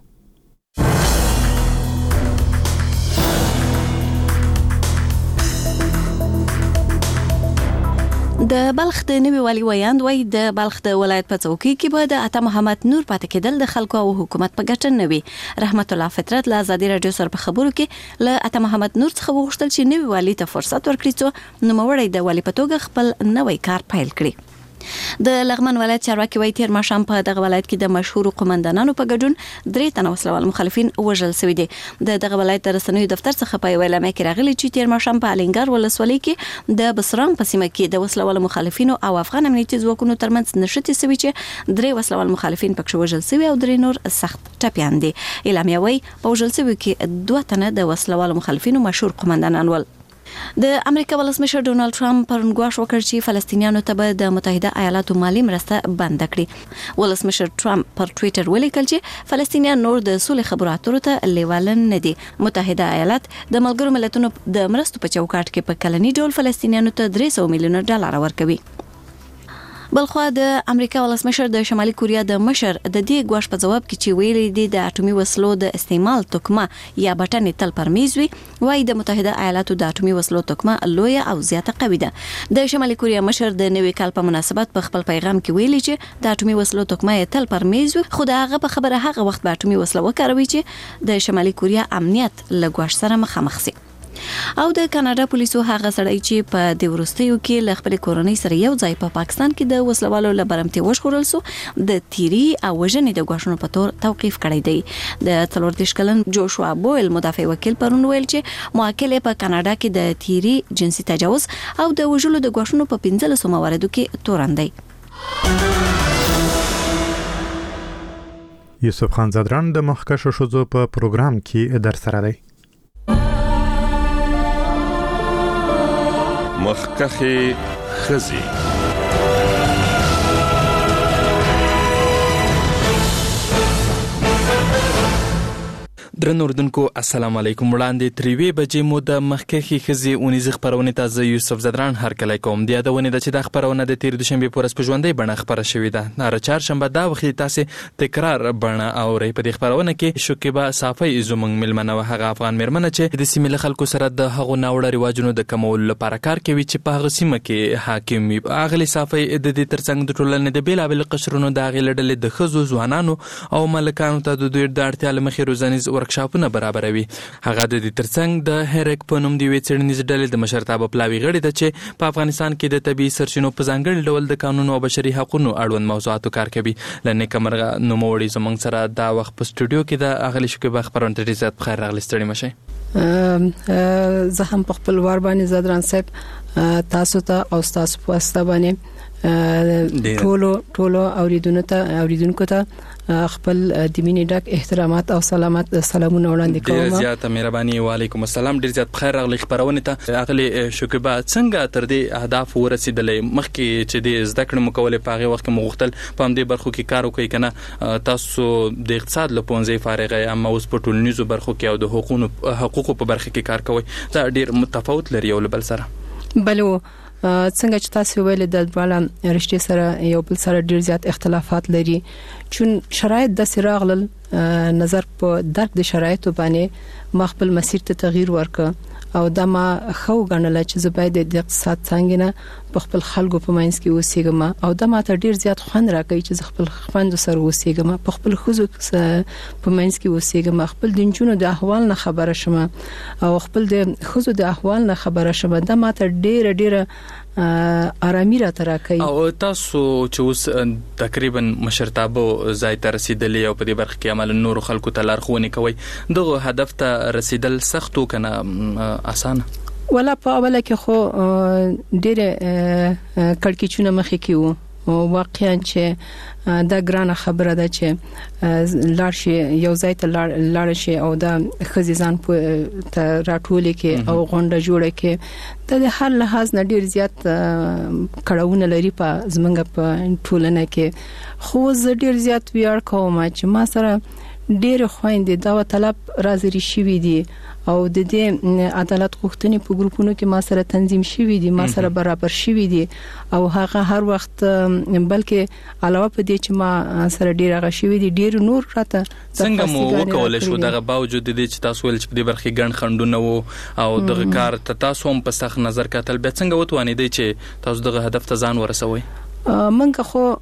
د بلخ د نوي والي ویاند وای د بلخ د ولایت په څوکۍ کې به د عطا محمد نور پاتې کېدل د خلکو او حکومت په ګټه نه وي. رحمت الله فطرت له ازادي رادیو سره په خبرو کې له عطا محمد نور څخه وغوښتل چې نوي والي ته فرصت ورکړي څو نوموړی د والي په توګه خپل نوی کار پیل کړي. د لغمان ولایت چارواکي وایي تیر ماښام په دغه ولایت کې د مشهور قومندانانو په ګډون 3 تنه وسلوال مخالفین وژل شوي دي. دغه ولایت رسنیو دفتر څخه په ویلامه کې راغلي چې تیر ماښام په الینګار ولسوالۍ کې د بسرام په سیمه کې د وسلوال مخالفینو او افغان امنیتي ځواکونو ترمنځ نښتې شوي چې 3 وسلوال مخالفین پکښ وژل شوي او 3 نور سخت ټپیان دي. اعلامیه وایي په وژل شوي کې 2 تنه د وسلوال مخالفینو مشهور قومندانان ول. د امریکا ولسمشر ډونالد ټرمپ پرون ګواښ وکړ چې فلسطینیانو ته به د متحده ایالاتو مالی مرسته بند کړي. ولسمشر ټرمپ پر ټوئیټر ولیکل چې فلسطینیان نور د سولې خبرو اترو ته لیوالن نه دي. متحده ایالات د ملګرو ملتونو د مرستو په چوکاټ کې په کلنی ډول فلسطینیانو ته $300 میلیون ورکوي. بلخوا د امریکا ولسمشر د شمالي کوریا د مشر د دې ګواښ په جواب کې چې ویلي دي د اټومي وسلو د استعمال تکمه یا بټنې تل پر میز وي، وايي د متحده ایالاتو د اټومي وسلو تکمه لویه او زیاته قوي ده. د شمالي کوریا مشر د نوي کال په مناسبت په خپل پیغام کې ویلي چې د اټومي وسلو تکمه تل پر میز وي، خو دا هغه په خبره هغه وخت به اټومي وسله وکاروي چې د شمالي کوریا امنیت له ګواښ سره مخامخ شي. او د کاناډا پولیسو هغه سړی چې په د ورستیو کې ل خپل کورنۍ سره یو ځای په پاکستان کې د وسلوالو لبرمتي وشخورل سو د تیری او وژنې د غوښنو په تور توقيف کړی دی. د 34 کلن جوشوا بویل مدافع وکیل پرون ویل چې موکل په کاناډا کې د تیری جنسي تجاوز او د وژلو د غوښنو په 15 مواردو کې تورن دی. یوسف خان زدران د مخکښو شوزو په پروګرام کې در سره دی. مخکخي خزي درنو اردوونکو السلام علیکم. وړاندې 3 بجې مو د مخکخي خزي اونیز خبرونه تازه یوسف زدران هر کله کوم دی یادونه د چې د خبرونه د تیر دوشنبه پورس په ژوندۍ بڼه خبره شوې ده. ناره چهارشنبه دا وخت تاسو تکرار بڼه او ری په خبرونه کې شوکبا صافي زمنګ ملمنه هغه افغان مرمنه چې د سیمې خلکو سره د هغو ناوړه رواجونو د کمول لپاره کار کوي چې په هغه سیمه کې حاکم وي. اغلی صافي د دې ترڅنګ د ټولنې د بیلابل قشرونو د غیلډلې د خزو ځوانانو او ملکانو ته د دوی د اړتیا لمخې روزنیز ورکشاپونه برابروي. هغه د دې ترڅنګ د هریک په نوم دی وڅړنیز ډلې د مشرتابه پلاوی غړي د چې په افغانستان کې د طبي سرچینو په ځانګړي ډول د قانون او بشري حقوقو اړوند موضوعاتو کار کوي. لنه کمرغه نوموړي زمنګ سره دا وخت په سټوډیو کې د اغلی شکه خبرونه ته عزت بخیر راغلی ستړي مشه. زه هم په خپل وار باندې زدران صاحب تاسو ته او تاسو په واسطه باندې ټولو اوریدونکو ته خپل د مینې ډک احترامات او سلامونه وړاندې کوم. ډیر زیات مهرباني. وعلیکم السلام. ډیر زیات بخیر راغلی خبرونه ته اغلی شکبا څنګه تر دې اهداف ورسېدلې مخکې چې د زده کړې مکولې په هغه وخت کې مغختل په همدې برخو کې کار وکړي کنه تاسو د اقتصاد له پونځې فارغه اما اوس په ټولنیزو برخو کې او د حقوقو په برخه کې کار کوي دا ډیر متفاوت لري یو بل سره. بلو څنګه چې تاسو ویل د دواړه رشتې سره یو بل سره ډیر زیات اختلافات لري چون شرایط د سراغل نظر په درک د شرایطو باندې مخبل مسیر ته تغییر ورکړ او دا ما خو غنل چې زباید د اقتصاد څنګه په خپل خلکو په مینس کې اوسېګم او دا ما ته ډیر زیات خوند راکړي چې خپل خوند سره اوسېګم په خپل خوځو په مینس کې اوسېګم خپل د جنونو د احوال نه خبره شمه او خپل د خوځو د احوال نه خبره شمه دا ما ته ډیر آرامي را تراکي. او تاسو چې اوس تقریبا مشرتابه ځای ته رسیدلی او په دې برخه کې عمل نور خلکو ته لارښوونه کوي، دغه هدف ته رسیدل سختو کنه اسانه؟ ولا په اوله کې خو ډېر کړکېچونه مخې کې وو. واقعا چې دا ګرانه خبره ده چې لاړ شي یو ځای ته لاړ شي او دا خزيزان ته راټول کې او غونډه جوړه کې د هر لحاظ نه ډیر زیات کړهونه لري په زمنګ په ټولنه کې. خو زه ډیر زیات ویاړ کوم چې ما سره ډیر خويندې دا طلب راځري شوې دي او د دې عدالت غوښتنې په ګروپونو کې ما سره تنظیم شوې دي، ما سره برابر شوې دي او هغه هر وخت بلکې علاوه په دې چې ما سره ډیر هغه شوې دي ډیر نور راته څنګه مو وکول شو دغه باوجود دې چې تاسو ول چې په دې برخه ګڼ خندونه وو او دغه کار ته تاسو هم په سخت نظر کتل، به څنګه وتوانې دي چې تاسو دغه هدف ته ځان ورسوي؟ منګه خو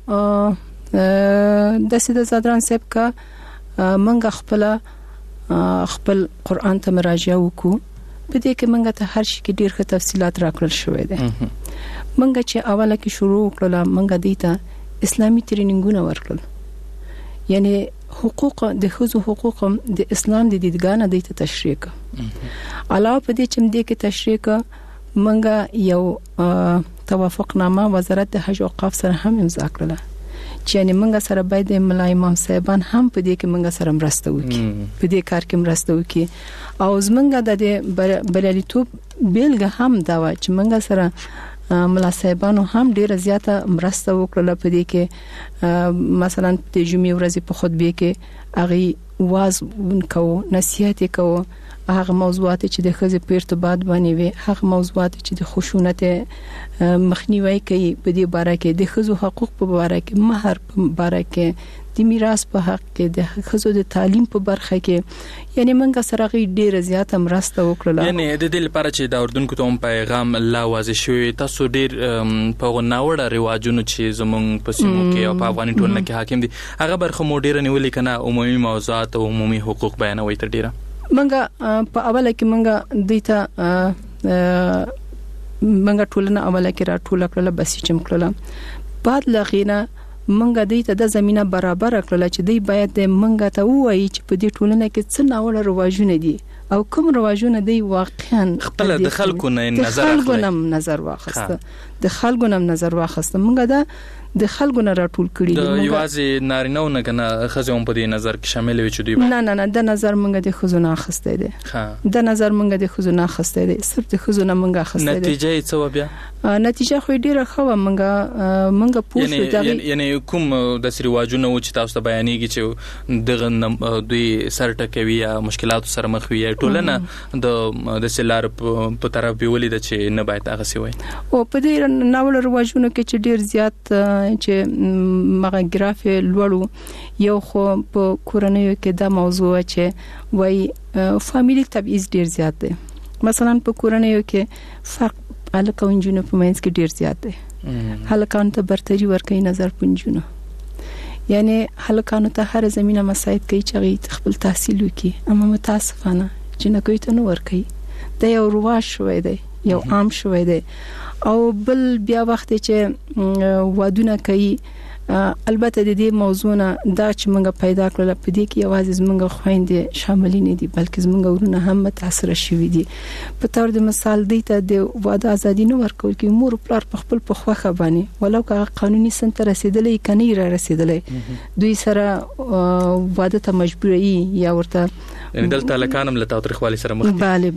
د سید زادران صاحب کا منګه خپل قرآن ته مراجعه وکړو. په دې کې منګه ته هر شي کې ډېر ښه تفصيلات راکړل شوې ده. منګه چې اوله کې شروع کړل منګه دیته اسلامي ټریننګونه ورکړل، یعنی حقوق د خزو حقوق د اسلام د دیدګانه دیته تشریح کړ. علاوه په دې چې دې کې تشریح کړ منګه یو توافقنامه وزارت د حج او اوقاف سره هم امضا کړل چې یعنی منګه سره باید ملای امام صاحبان هم په دې کې منګه سره مرسته وکړي، په دې کار کې مرسته وکړي او زمنګه د بریالیتوب بیلګه هم دا و چې منګه سره ملا صاحبانو هم ډیره زیاته مرسته وکړه په دې کې. مثلا د جمعې ورځې په خطبه کې هغه واز کو نصيحت کو، هغه موضوعات چې د خزې په ارتباط باندې وي، هغه موضوعات چې د خشونت مخنیوي کوي په دې باره کې، د خزو حقوق په باره کې، مہر په باره کې، د میراث په حق کې، د خزو د تعلیم په برخه کې، یعنی منګه سره ډیره زیاته مرسته وکړه. یعنی د دې لپاره چې دا اردوونکو ته هم پیغام لا واضح شوی، تاسو ډیر په ناوړه رواجونو چې زمونږ په سیمو کې او په افغاني ټولنه کې حاکم دي هغه برخه مو ډیره نیولې کنه عمومي موضوعات او عمومي حقوق بیانوي تر ډیره. منګه په اوله کې منګه دیته منګه ټولنه اوله کې راټول کړل بس چې مکړل، بعد لغینه منګه دیته د زمينه برابر کړل چې دی باید منګه ته وایي چې په دې ټولنه کې څه ناوړه رواجونه دي او کوم رواجونه دی واقعا خپل د خلکو نه نظر واخسته، د خلکو نظر واخسته. منګه دا د خلکو نه راټول کړي دي، یوازې نارینه نه کنه خزه هم په دې نظر کې شامل وي چې دوی نه د نظر منګه د خزونه اخسته دي، د نظر منګه د خزونه اخسته دي، صرف د خزونه منګه اخسته دي. نتیجه څه و بیا؟ نتیجه خو ډیره ښه منګه پوښتنه یعنی کوم د سریواجونه و چې تاسو ته بیانېږي چې دغه دوی سر ټکوي یا مشکلات سره مخ وي ټولنه د سلار په طرف بیولې د چې نه باید هغه سی وي او په دې ناول رواجونو کې چې ډیر زیات چې مغه ګرافي لوړو یو خو په کورنیو کې دا موضوع چې وای فاميلي تبعیض ډیر زیات دی. مثلا په کورنیو کې فرق الکه انجونو په منځ کې ډیر زیات دی، هلکان ته برتري ورکوي نظر پنجونو، یعنی هلکانو ته هر زمينه مساعد کوي چې خپل تحصیل وکړي، اما متاسفانه جنکوي ته نو ورکوي. دا یو رواج شوی دی، یو عام شوی دی. او بل بیا وخت چې وادونه کوي البته د دې موضوع نه دا چې موږ پیدا کړل په دې کې یوازې موږ خويندې شامل نه دي بلکې موږ ورونه هم متاثر شوي دي. په تور د مثال دی ته د واده ازادي نو ورکول کې مور پلار په خپل په خوخه باندې ولو که قانوني سنت رسیدلې کني را رسیدلې دوی سره واده ته مجبوري یا ورته ان دلته لکانم له تاریخوالي سره مخ دي.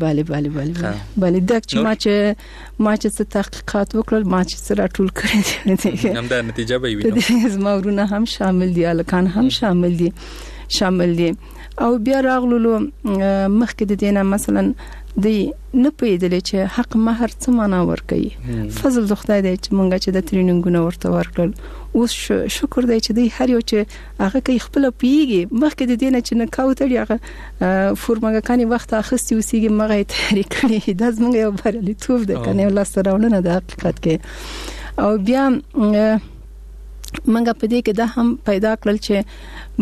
bale دا چې ما چې تحقیقات وکړل ما چې سره ټول کړی دي هم دا نتیجه به وي زمورونه هم شامل دي، الکان هم شامل دي او بیا راغلو مخکې د دینه مثلا دی نه پیدل چې حق مہر څه معنا ورکي. فضل د خدای دی چې مونږه چې د ټریننګونه ورته ورکړل اوس شکر دی چې دی هر یو چې هغه کوي خپل پیږي مخکې د دینه چې نه کاوتړي هغه فورمګه کاني وخت اخستي وسیږي مغه تحریک کړي د زمونږ یو بریالیتوب ده کنه الله سره ولنه د حقیقت کې. او بیا منګه په دې کې دا هم پیدا کړل چې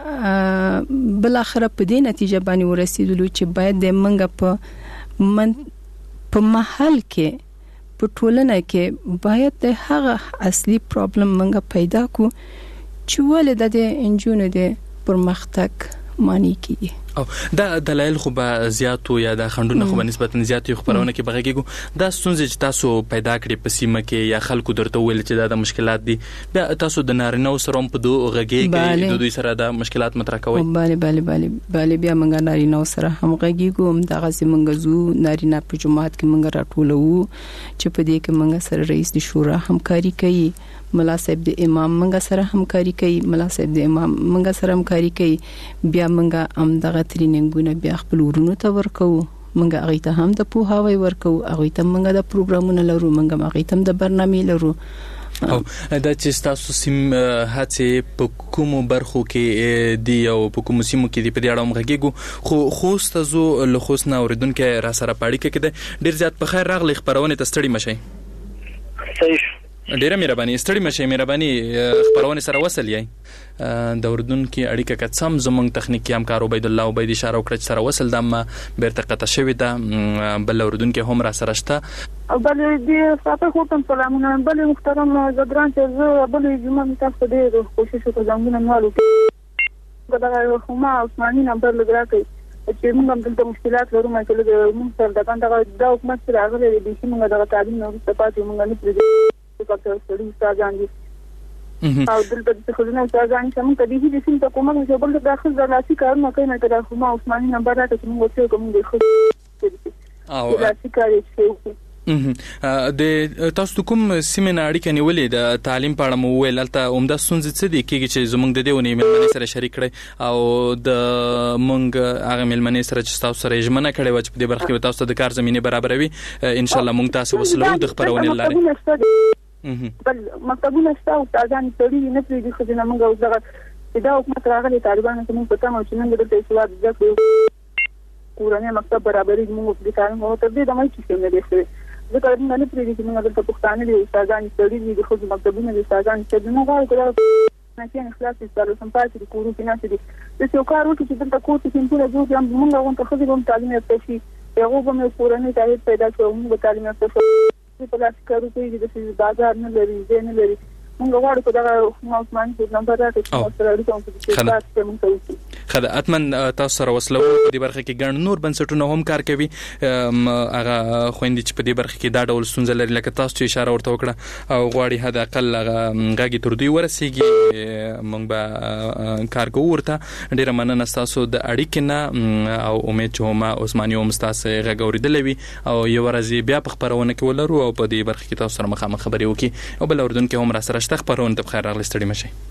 منګه بل اخر په دې نتیجه باندې ورسېدلو چې باید د منګه په محل کې په ټولنه کې باید د هغه اصلي پرابلم منګه پیدا کو چې ولې د انجونو د پرمختګ معنی کیږي او دا دلایل خو به زیاتو یا د خندونه خو نسبتا زیاتې خبرونه کې بغږیږي دا ستونزې چې تاسو پیدا کړې په سیمه کې یا خلکو درته ویل چې دا د مشکلات دي بیا تاسو د نارینه سره په دوه غږیږي د دوی سره د مشکلات مطرح کوي bale بیا موږ نارینه سره هم غږیږو هم دغه موږ زو نارینه په جماعت کې موږ راټولو چې په دې کې موږ سره رئیس د شورا همکاري کوي ملا صاحب د امام منګه سره همکاري کوي ملا صاحب د امام منګه سره همکاري کوي بیا منګه ام دغه تریننګونه بیا خپل ورونو ته ورکو منګه هغه ته هم د پوهاوی ورکو هغه ته منګه د پروګرامونو لرو منګه هغه ته د برنامه لرو او دا چې تاسو سیم هڅه په کومو برخو کې دی او په کومو سیمو کې دی په دې اړه مغږیږو خو تاسو له خوسنا اوریدونکو را سره پاړی کې ډیر زیات په خیر راغلی خبرونه تستړي مشي صحیح ډیره مهرباني ستړي مشه مهرباني خبرونه سره وصل یې د اردن کې اړیکه کڅم زمونږ تخنیکی همکار عبید الله عبید اشاره وکړه سره وصل دم بیرته قطع شوی دا بل اردن کې هم را سره شته بل دې صاحب خو تم سلامونه بل محترم زدران چې بل جمعه تاسو دې کوشش وکړم نه مالو دا خو ما عثماني نمبر لګراکې چې موږ هم د مشکلات لرو مې چې موږ سره د کاندغه د حکومت سره راغلي دي چې موږ د تعلیم نو ستاسو موږ نه پریږدو ډاکټر سړي استادان دي او دلته د خلونو استادان چې موږ د دې سیم ته کومه چې بل د داخل د لاسي کارونه کوي نه د حکومت عثماني نمبر راته چې موږ څه کوم دي خو او لاسي کاري چې د تاسو کوم سیمینار اړیکه نیولې د تعلیم په اړه مو ویل البته عمده ستونزې څه دي کېږي چې زموږ د دې ونې ملمنې سره شریک کړي او د مونږ هغه ملمنې سره چې تاسو سره ژمنه کړې و چې په دې برخه کې تاسو د کار زمينه برابروي ان شاء الله مونږ تاسو وسلو د خبرونه لاري بل مکتبونه شته او ځان سړي نه پریږدي خو نه مونږ اوس دغه دا حکومت راغلي طالبانو ته مونږ پته مو چې موږ د تاسو د ځکه کورانه مکتب برابرۍ موږ د کارم او ته د مې چې نه دي ځکه موږ نه پریږدي چې موږ د پښتانه دي استادان سړي دي خو مکتبونه دي استادان چې نه غواړي کړه نه چې اخلاص استادو سمپاتي د کورو کې نه دي د څو کار وکړي چې د کوټې سیمپل جوړ یم موږ غوښته خو د تعلیم افسي یو به مې پورانه ته پیدا کړو موږ تعلیم افسي په لاس کارو کې د بازار نه لري نه لري موږ غواړو چې دا عثماني په نمبر راټو چې سره اړیکه وکړي خدای اتمن تاسو سره وسلو په دې برخه کې ګڼ نور بنسټونه هم کار کوي هغه خويندې چې په دې برخه کې دا ډول ستونزې لري لکه تاسو چې اشاره ورته وکړه او غواړي حد اقل غاګي تر دوی ورسیږي موږ به کار کوو ورته ډیره مننه تاسو د اړیکې نه او امید چې ما عثماني هم تاسو غاګوریدلې وي او یو ورځ بیا په خبرونه کې ولرو او په دې برخه کې تاسو سره مخامخ خبرې وکړي او بل اردن کې هم را سره شته خبرونه ته بخیر راغلی ستړي مشي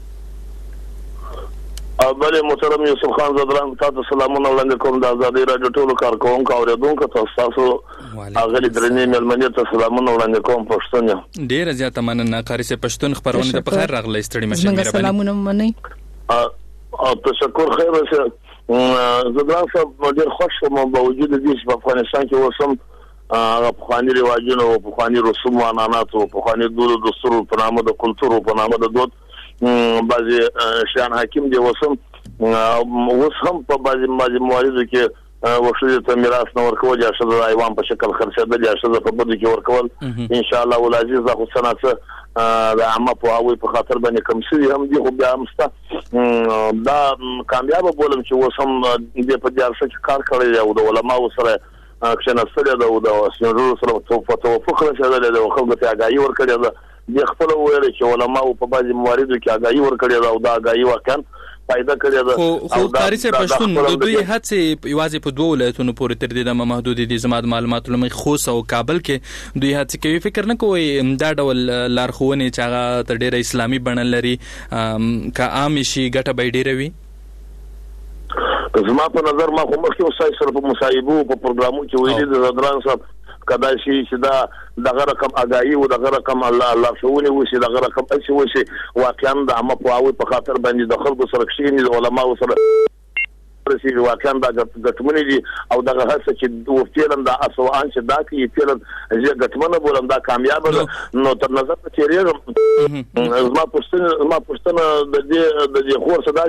بله محترم یوسف خان زدران تاسو سلامونه وړاندې کوم د آزادۍ رادیو ټولو کارکونکو اوریدونکو تاسو اغلی درنې ملمنې ته سلامونه وړاندې کوم پښتون ډیر زیاته مننه قاری سه پښتون خبرونه ته بخیر راغلی ستړي مشه مهرباني سلامونه منئ او تشکر خیر شه زدران صاحب ډیر خوش شوم په وجود دې چې په افغانستان کې وسم هغه پخوانی رواجونه او پخوانی رسوم او عنعنات او پخوانی دود دستور په نامه د کلتور په نامه د دود بعضی شان حاکم دی وسم اوس هم په بعضی مواردو کې وشوی ته میراث نه ورکول یا شذ ایوان په شکل خرڅېدل یا شذ په بده کې ورکول ان شاء الله ولعزیز خو سنت د عامه په هغه په خاطر باندې کم شي هم دی خو بیا همسته دا کامیاب بولم چې وسم دې په دې ارشد کار کړی او د علماء سره اکشن سره د سنورو سره توافق راځي د خلکو ته اگاهي ورکړي ده د خپل ویل چې علماء په بعضي مواردو کې اگاهي ورکړي ده او دا اگاهي واقعا فائدہ کړی ده خو کاری څه پښتون د دوی هڅه یوازې په دوه ولایتونو پورې تر دې د محدود دي زماد معلومات لمې خوست او کابل کې دوی هڅه کوي فکر نه کوي دا ډول لارښوونې چې هغه تر ډیره اسلامي بڼه لري کا عام شي ګټه به ډیره وي زما په نظر ما کوم څه وسای سره په مصايبو په پروګرامو کې ویلي د زدران صاحب کدا شي چې دا دغه رقم اگاهي او دغه رقم الله شوونه وشي دغه رقم اسی وشي واقعا د عامه په خاطر باندې د خلکو سره کښینی د علماء سره پرسي واقعا دا ګټمنې دي او دغه هڅه چې وفتیرن د اسوان چې دا کې پیرن چې ګټمنه بولم دا کامیاب نو تر نظر ته چیرې ما پښتنه د دې خور صدا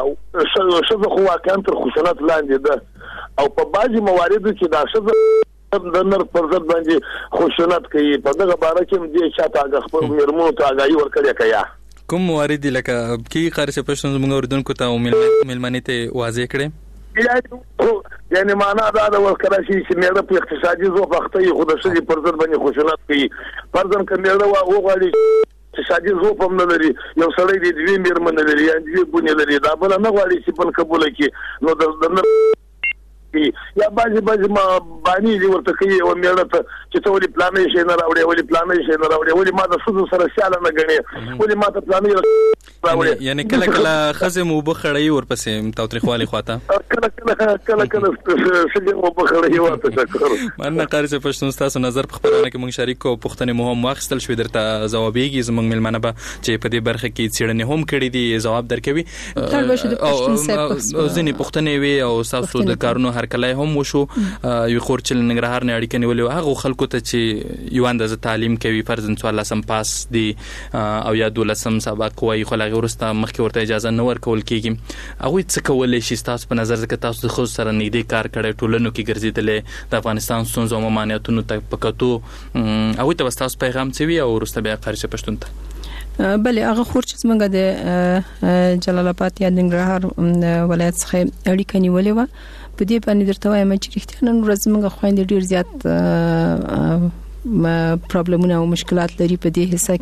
شه شذ خو واقعا تر خشونت لاندې ده او په بعضي مواردو کې دا شذ د نر پر ضد باندې خشونت کوي په دغه باره کې دې چاته خپل مرمو ته آگاهي ورکړي کیا کوم موارد لکه کی قاری سے پښتون زموږ اردوونکو ته ملمنې ته واضح کړي یعنی معنا دا د ورکړه چې مېړه په اقتصادي ځو وخته خو د شې پر ضد باندې خشونت کوي پرځم کمېړه وغواړي اقتصادي ځو په من لري یو سړی د دې میرمن لري یا دې بونې لري دا بل نه غواړي چې بل قبول کړي نو د یا باجی ما باندې دی ورته کوي او مېړه ته چې ته ولې پلانې شي نه راوړې ولې پلانې شي نه راوړې ولې ما د سود سره سیاله نه غنې ولې ما ته پلانې راوړې یعنی کله خزم وبخړی ورپسې تاوتریخوالي خواته کله سجن وبخړی ورته شکر من قاری سے پښتون تاسو نظر په خبرونه کې مونږ شریک کو پښتنې مهم واخستل شو درته ځوابېږي زمونږ ملمنه به چې په دې برخه کې څېړنې هم کړې دي جواب درکوي او ځینې پښتنې وي او تاسو د کارونو کله هم وشو یو خورچل ننګرهار نه اړیکه نیولې هغه خلکو ته چې یو اندازه تعلیم کوي فرضاً 14 پاس دي او یا 12 سبق وایي خو لغه ورسته مخکې ورته اجازه نه ورکول کیږي هغه څه کولای شي تاسو په نظر کې تاسو خو سره نږدې کار کړی ټولنو کې ګرځیدلې د افغانستان ستونزو او ممانعتونو ته پکاتو هغه ته تاسو پیغام څه وی او ورسته بیا قاری سے پښتون ته بله هغه خورچ څنګه د جلال آباد یا ننګرهار ولایت څخه اړیکه نیولې و په دې باندې درته وایم چې رښتیا نن ورځ موږ خويندې ډیر زیات پرابلمونه او مشکلات لري په دې حصہ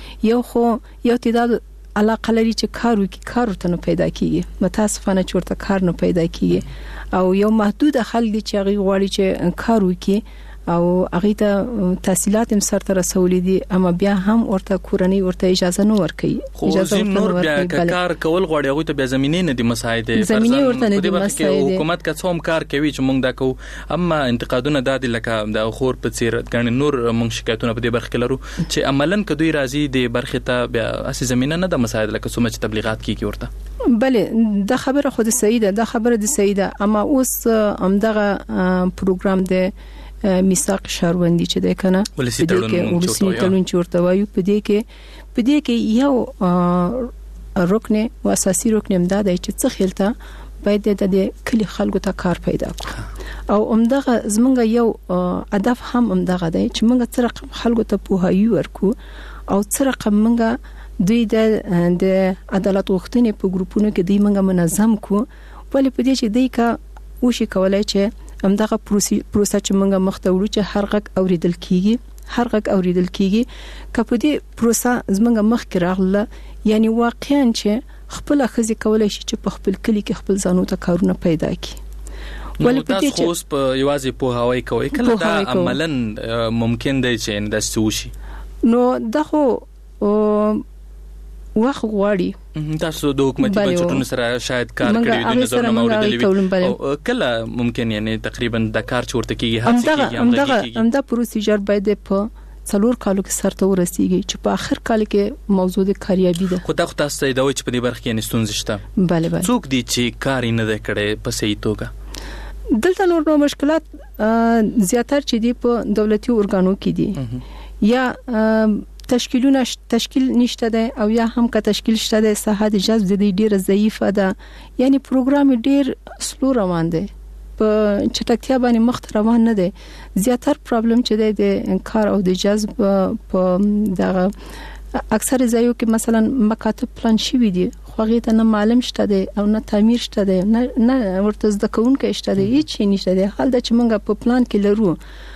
کې یو تعداد علاقه لري چې کار ورته نه پیدا کیږي متاسفانه چورته کار نه پیدا کیږي او یو محدود خلک دي چې هغه غواړي چې کار وکړي او هغه ته تحصیلات هم سره رسولې دي اما بیا هم ورته کورنۍ ورته اجازه نه ورکړي اجازه نور بیا کار کول غواړي هغه ته بیا زمينه نه دي مساعده زمينه ورته نه دي مساعده حکومت کا څوم کار کوي چې موږ دا کو اما انتقادونه د لکه د خور په څیر غن نور موږ شکایتونه په دې برخه کې لرو چې عملاً کدوې راځي د برخه ته بیا اسی زمينه نه د مساعده لکه څومره چې تبلیغات کیږي ورته بله د خبره خود سیده د خبره د سیده اما اوس همدغه پروګرام د میثاق شهروندي چې ده کنه ولسی تړون چورته وایو په دې کې یو رکن او اساسي رکن امداد چې څه خلته باید د کلی خلکو ته کار پیدا کړو او همدغه زمونږ یو هدف هم همدغه دی چې موږ څه رقم خلکو ته پوهاوی ورکو او څه رقم موږ دوی د عدالت غوښتنې په ګروپونو کې دی موږ منظم کو ولې په دې چې دی کا وشي کولای چې همدغه پروسه چې موږ مخته وړو چې هر غږ اوریدل کیږي کله دې پروسه زموږ مخ کې راغله یعنی واقعا چې خپل خزي کولای شي چې په خپل کلی کې خپل ځانو ته کارونه پیدا کړي ولې په دې چې اوس په یوازې په هواي کوي کله دا عملاً ممکن دی چې د سوشي نو دغه وخت غواړي تاسو د حکومتي بنسټونو سره شاید کار کړی د نظر نه اوریدلې او کله ممکن یعنی تقریبا د کار چورته کیږي هڅه همدا پروسیجر باید په 4 کالو کې سرته ورسیږي چې په اخر کال کې موضوع د کاریابی ده خو تاسو ته دا و چې په دې برخه کې نستونځ شته بله څوک دي چې کار نه د کړي په صحیح توګه دلته نور مشکلات زیاتره چې دی په دولتي اورګانو کې دي یا تشکیل نشته ده او یا هم که تشکیل شته ده ساحه د جذب د ډیره ضعیفه ده یعنی پروګرام ډیر سلو روان دی په چټکتیا باندې مخ روان نه دی زیاتره پرابلم چې د کار او د جذب په دغه اکثر ځایو کې مثلا مکاتب پلان شوی دي خو هغه ته نه معلوم شته ده او نه تعمیر شته ده نه ورته زده کوونکې شته ده هیڅ نشته ده حال د چې موږ په پلان کې لرو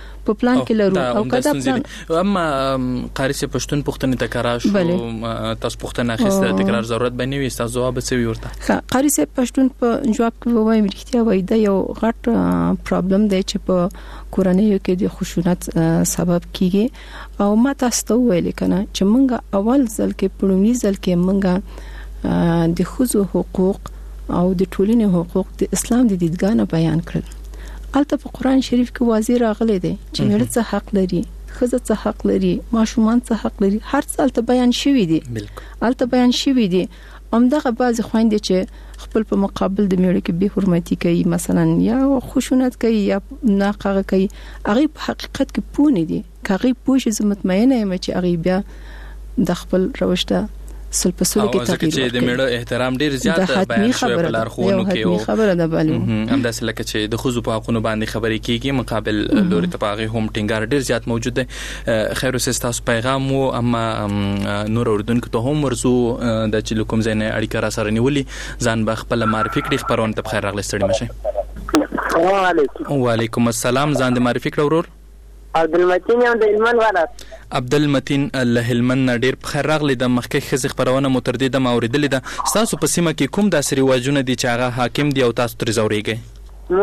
او کدا اما قاری سے پښتون پښتنې تکرار شو تاسو پښتنه اخیسته تکرار ضرورت بنې وي تاسو جواب څه ورته قاری سے پښتون په جواب کې وایم رښتیا وای دا یو غټ پرابلم دی چې په کورنۍ کې د خشونت سبب کیږي او ما تاسو ته ویل کنه چې مونږ اول ځل کې پړونی ځل کې مونږ د خزو حقوق او د ټولنې حقوق د اسلام د دیدګانو بیان کړل البته په قران شریف کې واضح راغلی دی چې مړ څه حق لري خزه څه حق لري ماشومان څه حق لري هر څه البته بیان شوی دی البته بیان شوی دی همدغه بعض خويندې چې خپل په مقابل د مړ کې به حرمتي کوي مثلا یا خشونت کوي یا ناقغه کوي هغه په حقیقت کې پونه دي هغه پوه شي زه مطمئنه یم چې هغه بیا د خپل روشته سلپسول کې تغیر ورکړي چې د میړه احترام ډیر زیات بیان شوی په لارښوونو کې او خبره ده بل همداسې لکه چې د خزو په حقوقو باندې خبرې کیږي مقابل لوري ته پاغي هم ټینګار ډیر زیات موجود دی. خیر اوس تاسو پیغام وو اما نور اردوونکو ته هم ورزو د چې کوم ځای نه اړیکه را سره نیولې ځان به خپل معرفي کړي خبرونه ته بخیر راغلی ستړي مشه. السلام علیکم. وعلیکم السلام. ځان د معرفي کړه ورور. عبدالمتین یم د هلمند ولایت. عبدالمتین له هلمند ډیر بخیر راغلی. د مخکې خزي خبرونه مو تر دې د اوریدلې ده. تاسو په سیمه کې کوم داسې رواجونه دي چې هغه حاکم دي او تاسو ترې زورېږئ؟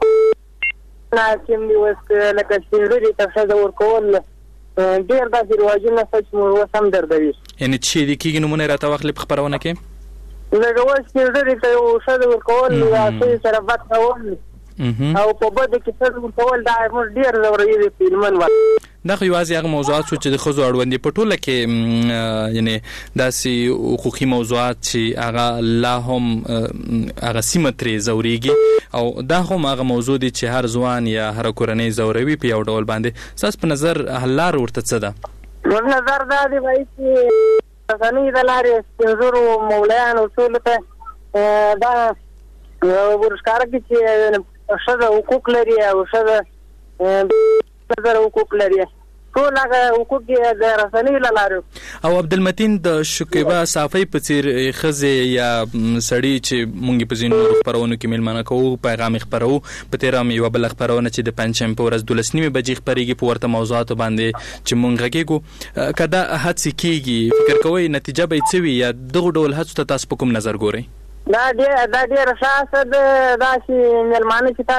نو حاکم دي اوس لکه سپینږیري ته ښځه ورکول ډېر داسې رواجونه شته چې موږ اوس هم دردوي. یعنې چې دې کېږي نومونه یې راته واخلې په خپرونه کې؟ لکه اوس سپینږیري ته یو ښځه ورکول یا ښځې سره بد کول او په بده کې ښځه ورکول دا موږ ډېر ځوروي دي په هلمند ولایت. دا خو یوازې هغه موضوعات شو چې د ښځو اړوند په ټوله کې یعنی داسې حقوقي موضوعات چې هغه لا هم هغه سیمه ترې ځورېږي او دا هم هغه موضوع دي چې هر ځوان یا هر کورنۍ ځوروي په یو ډول باندې. ستاسو په نظر حل لار ورته څه ده؟ زموږ نظر دا دی وایي چې رسنۍ د لارې سپین ږیرو مولایانو ټولو ته دا ورښکاره کړي چې ښځه حقوق لري او ښځه نظر حقوق لري. ټول هغه حقوق د رسنۍ له لارې. او عبدالمتین د شکیبا صافی په څیر ښځې یا سړی چې مونږ په ځینو خپرونو کې میلمانه کوو پیغام خپرو په تېره هم یوه بله خپرونه چې د پنجشنبې په ورځ 12:30 بجې خپرېږي په ورته موضوعاتو باندې چې مونږ غږېږو. که دا هڅې کېږي فکر کوئ نتیجه به یې څه وي یا دغو ډول هڅو ته تاسو په کوم نظر ګورئ؟ دا ډېره ښه هڅه ده. داسې میلمانه چې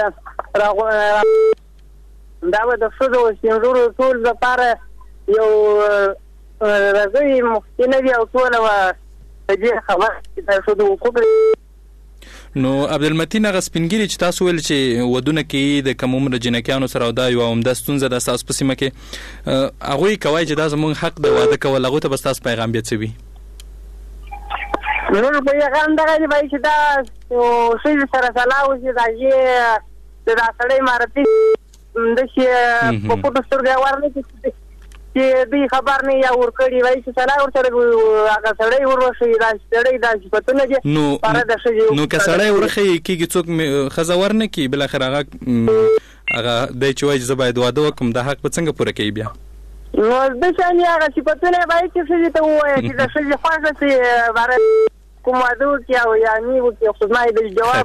تاسې دا به د ښځو او سپین ږیرو ټول لپاره یو رضوي مفتي نه وي او ټوله به په دې خبره چې د ښځو حقوق. نو عبدالمتین هغه سپین ږیري چې تاسو ویل چې ودونه کوي د کم عمره جنکیانو سره او دا یوه عمده ستونزه ده ستاسو په سیمه کې هغوی کوئ چې دا زموږ حق د واده کول هغوی ته به ستاسو پیغام بیا څه وي؟ نو پیغام دغه دی وایي چې دا ښځې سره سلا وشي د هغې د دا سړی معرفي داسې په پټو سترګو ور نه کړي چې دوی خبر نه یا ورکړي وایي چې سلا ورسره هغه سړی وروښیي دا سړی دا صفتونه دي پاره د ښځې. نو که سړی ورښیي کېږي څوک ښځه ور نه کړي بالاخره هغه دی چې وایي چې زه باید واده وکړم دا حق به څنګه پوره کوي بیا؟ نو د شانې هغه صفتونه یې باید چې ښځې ته ووایه چې د ښځې خوښه شي باره کوم واده وکړي او یا نه وکړي خو زما یې د جواب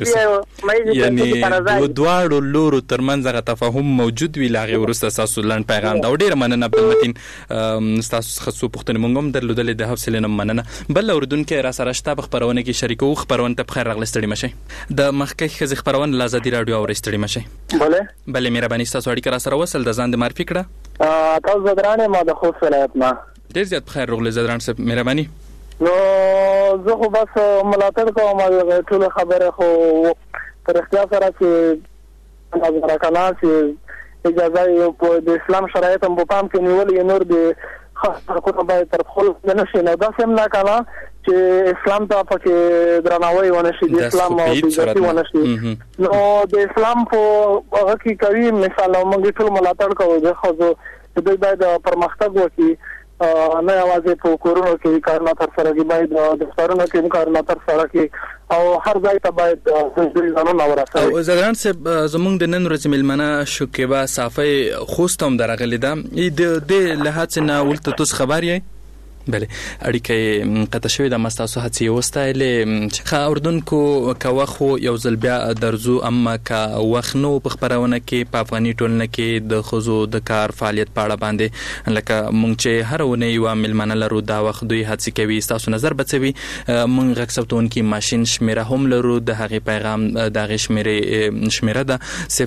یعنې دواړو لورو ترمنځ هغه تفاهم موجود وي له هغې وروسته ستاسو لنډ پیغام ده او ډېره مننه عبدالمتین ستاسو څخه څو پوښتنې موږ هم درلودلې د حوصلې نه مننه. بل اورېدونکی را سره شته په خپرونه کې شریکوو خپرونه ته بخیر راغلی ستړي مشئ. د مخکې ښځې خپرونه له ازادي راډیو اورئ ستړي مشئ. بلې مهرباني ستاسو اړیکه را سره وصل د ځان د معرفي کړه. تاسو زدران یم د خوست ولایت نه. ډېر زیات بخیر راغلی زدران صاحب مهرباني. نو زه خو بس ملاتړ کوم او ټول خبره خو پر اختیار سره چې نظر کنا چې اجازه یو په د اسلام شرایط هم په پام کې نیولې نور د خاصه باید تر خپل نه شي نو دا سم نه کنا چې اسلام ته پکې درناوی ونه شي د اسلام او د ونه شي. نو د اسلام په هغه کې کوي مثال موږ ټول ملاتړ کوو د خو دوی باید پرمختګ وکړي نه یوازې په کورونو کې کارونه ترسره کړي باید د دفترونو کې کارونه ترسره کړي او هر ځای ته باید د ځانونه ورسوي. او زدران صاحب زموږ د نن ورځې میلمنه شکیبا صافی خوست هم درغلې ده د لحاظ نه ولته تاسو خبر یې؟ بله اړیکه قطع شوې ده مستاسو هڅې وستایلې چې اردوونکو که وخت خو یو ځل بیا درځو اما که وخت نو په خپرونه کې په افغاني ټولنه کې د ښځو د کار فعالیت په اړه باندې لکه مونږ چې هر اونۍ یوه میلمانه لرو دا وخت دوی هڅې کوي ستاسو نظر به څه وي؟ مونږ غږ ثبتونکي ماشین شمېره هم لرو د هغې پیغام د هغې شمېره ده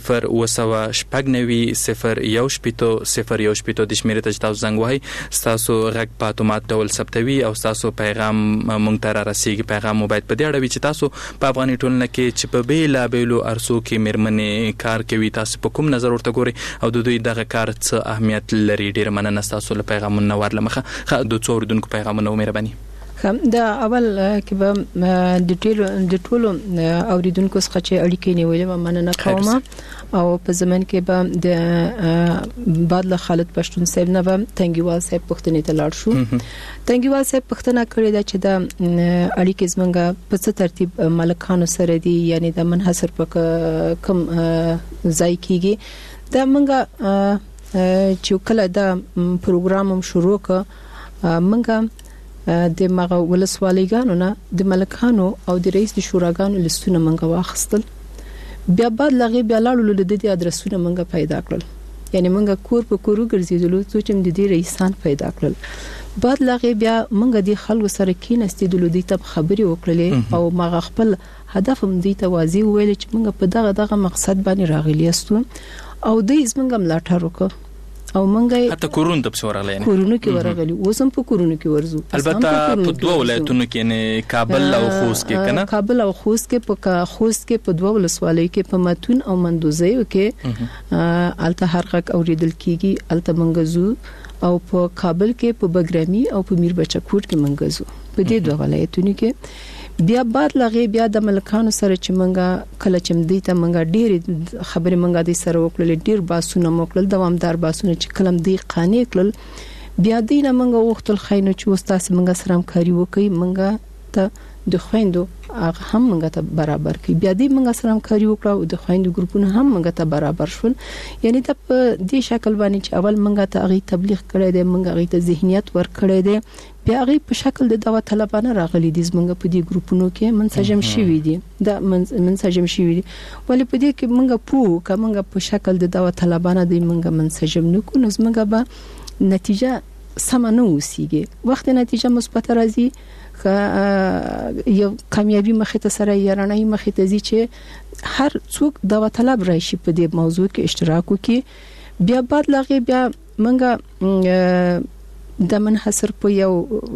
07900 د شمېرې ته چې تاسو زنګ وهئ ستاسو غږ په اتومات ډول ثبتوي او تاسو پیغام مونږ ته را رسیږي. پیغام مو باید په دې اړه وي چې تاسو په افغاني ټولنه کې چې په بېلابېلو عرصو کې مېرمنې کار کوي تاسو په کوم نظر ورته ګورئ او د دوی دغه کار څه اهمیت لري. ډېره مننه ستاسو له پیغامونو نه ور له مخه. د څو اورېدونکو پیغامونه مهرباني. دا اول کې به د ټولو اوریدونکو څخه چې اړیکې نیولې و مننه کوم او په زمن کې به د بادله خالد پښتون صاحب نه به تنګیوال صاحب پښتنې ته لاړ شو. تنګیوال صاحب پښتنه کړې ده چې د اړیکې زمونږه په څه ترتیب ملکانو سره دي، یعنی د منحصر په کوم ځای کېږي. دا مونږه چې کله دا پروګرام هم شروع ک مونږه د مغه ولسوالیګانو نه د ملکانو او د رئیس د شوراګانو لستونه مونږه واخستل. بیا بعد لغه بیا لاړو د دې ادرسونه مونږه پیدا کړل، یعنی مونږه کور په کورو ګرځیدلو چې د دې رئیسان پیدا کړل. بعد لغه بیا مونږه د خلکو سره کېناستېدلو د ته خبري وکړلې او مغه خپل هدف هم دې ته واضح ویل چې مونږه په دغه مقصد باندې راغلی یاستو او د زمونږه ملاتړ وکړو او مونږه حتی کورونو ته ورغلی نه کورونو کې ورغلی اوس هم په کورونو کې ورزو. البته په دوه ولایتونو کې نه کابل او خوست کې کنه کابل او خوست کې په دوه ولسوالۍ کې په متون او مندوزیو کې الته هرغک اوریدل کیږي. الته منګزو او په کابل کې په بګرامي او په میربچه کوټ کې منګزو په دې دوه ولایتونو کې. بیا بعد لغه بیا د ملکانو سره چې منګه کله چې مدې ته منګه ډېر خبرې منګه د سره وکړل، ډېر باسونه موکل دوامدار باسونه چې کلم دی قانې کړل. بیا دینه منګه وختل خاینو چې استاد منګه سره همکاري وکړي، منګه ته د خويندو هغه هم منګه ته برابر کړي. بیا دې منګه سره همکاري وکړه او د خويندو ګروپونه هم منګه ته برابر شول. یعنی ته په دې شکل باندې چې اول منګه ته هغه تبلیغ کړی دی، منګه هغه ته ذهنیت ور کړی دی، بیا هغه په شکل د دعوت طلبانه راغلي دي زمونږ په دې ګروپونو کې منسجم شوي دي. دا منسجم شوي دي ولې په دې کې منګه کومه په شکل د دعوت طلبانه دي منګه منسجم نکو نو زمونږ به نتیجه سم نه وسیږي. وخت نتیجه مثبت راځي یو کامیابی مخې ته سره یارانه مخې ته ځي چې هر څوک دعوت طلب راشي په دې موضوع کې اشتراک وکړي. بیا بعد لغه بیا منګه د منحصر په یو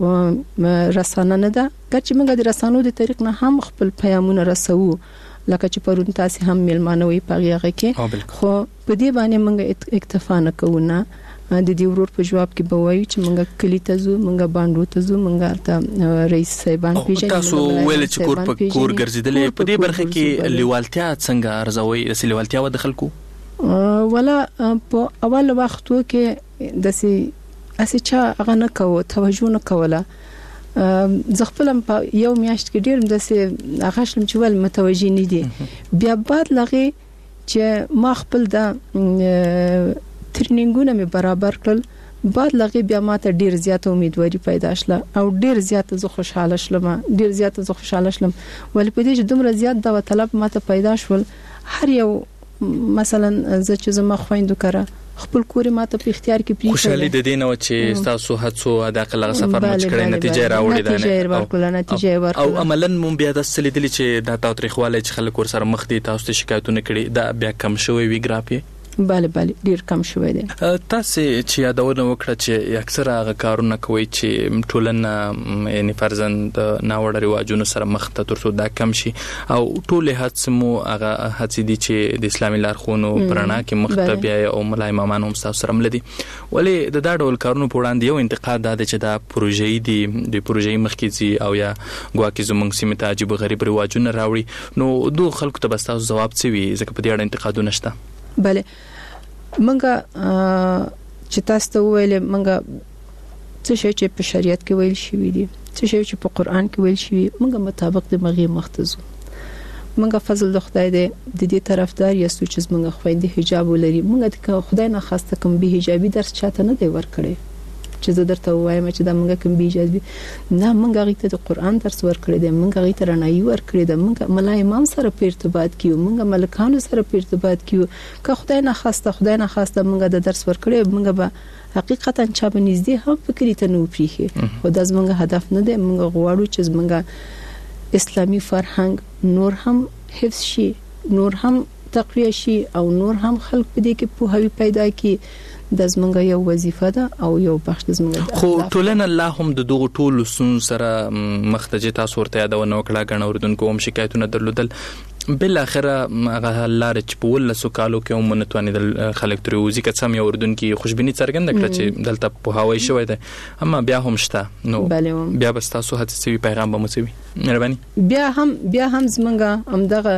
رسانه نه ده، ګرچې موږ د رسانو د طریق نه هم خپل پیغامونه رسوو، لکه چې پرون تاسو هم ملمانه وي پغیغه کې، خو په دې باندې موږ اکتفا نه کوو. نه د دې ورور په جواب کې به وایو چې موږ کلی ته ځو، موږ باندې ته ځو، موږ ته رئیس صاحبان پیژنې. تاسو ویل چې کور په کور ګرځیدلې، په دې برخه کې لیوالتیا څنګه ارزوي؟ لیوالتیا و د خلکو ولا په اول وختو کې داسې اسی چا هغه نه کوو، توجه نه کوله. زه خپل په یو میاشت کې ډیر داسې هغه شلم چې ول متوجي نه دي. بیا بعد لغه چې ما خپل د ترنینګونه مې برابر کړل، بعد لغه بیا ماته ډیر زیات امیدواري پیدا شله او ډیر زیات زه خوشاله شلم ولې په دې چې دومره زیات دا طلب ماته پیدا شول. هر یو مثلا زه چې زما خويندو کړه خپل کور ماته په اختیار کې پریښه. خوشالي د دې نو چې تاسو هڅو د عقل سفر مچ کړئ نتیجه راوړي ده نتیجه ورکړه او عملاً مون بیا د سلیدلی چې د تاریخواله چې خلک ور سره مخ دي تاسو ته شکایتونه کړي دا بیا کم شوی وی ګرافي bale ډیر کم شوی دی. تاسو چې یادونه وکړه چې اکثره هغه کارونه کوي چې ټولنه یعنی فرزند ناوړه رواجونو سره مخ ته ترڅو دا کم شي او ټول هڅمو هغه هڅې دي چې د اسلامي لارښوونو پرانا کې مخ ته بیا او ملای مامانو هم تاسو سره ملدي. ولې د دا ډول کارونو په وړاندې یو انتقاد ده چې دا پروژې دي د پروژې مخکې او یا ګواکې زمونږ سیمه ته عجیب غریب رواجونه راوړي. نو دوه خلکو ته بس تاسو جواب څه وي ځکه په دې اړه انتقادونه شته؟ bale منګه چې تاسو ته ویل منګه څه شي چې په شریعت کې ویل شوی دي، څه شي چې په قران کې ویل شوی، منګه مطابق د مغي مختزو منګه فضل د خدای دی د دې طرفدار یاستو چې منګه خويندې حجاب ولري. منګه د خدای نه خاصه کوم به حجابي درس چاته نه دی ورکړي چې زه درته وایم چې دا منګه کوم به حجابي نه، منګه غیته د قران درس ورکړي دی، منګه غیته رڼایي ورکړي دی، منګه ملای امام سره په ارتباط کیو، منګه ملکانو سره په ارتباط کیو. که خدای نه خاصه منګه د درس ورکړي منګه به حقیقتا چا به نږدې هم فکرې ته نه وپریخي. خو دا زمونږ هدف نه دی. منګه غواړو چې زمونږ اسلامي فرهنګ نور هم حفظ شي، نور هم تقویه شي او نور هم خلک په دې کې پوهاوی پیدا کړي. د زمونږ یو وظیفه ده او یو بخش د زمونږ خو ټولنه الله هم د دغه ټولو سن سره مختجه تاسو ورته یادونه وکړه غن اوردونکو هم شکایتونه درلودل. بل اخره هغه لار چې په ولسو کالو کې هم نتواني د خلک تر وزي که سم یو اردن کې خوشبيني څرګنده کړه چې دلته په هواي شوی دی اما بیا هم شته نو بیا بس تاسو هڅه سوي پیغام به مسوي مهرباني بیا هم زمونږه همدغه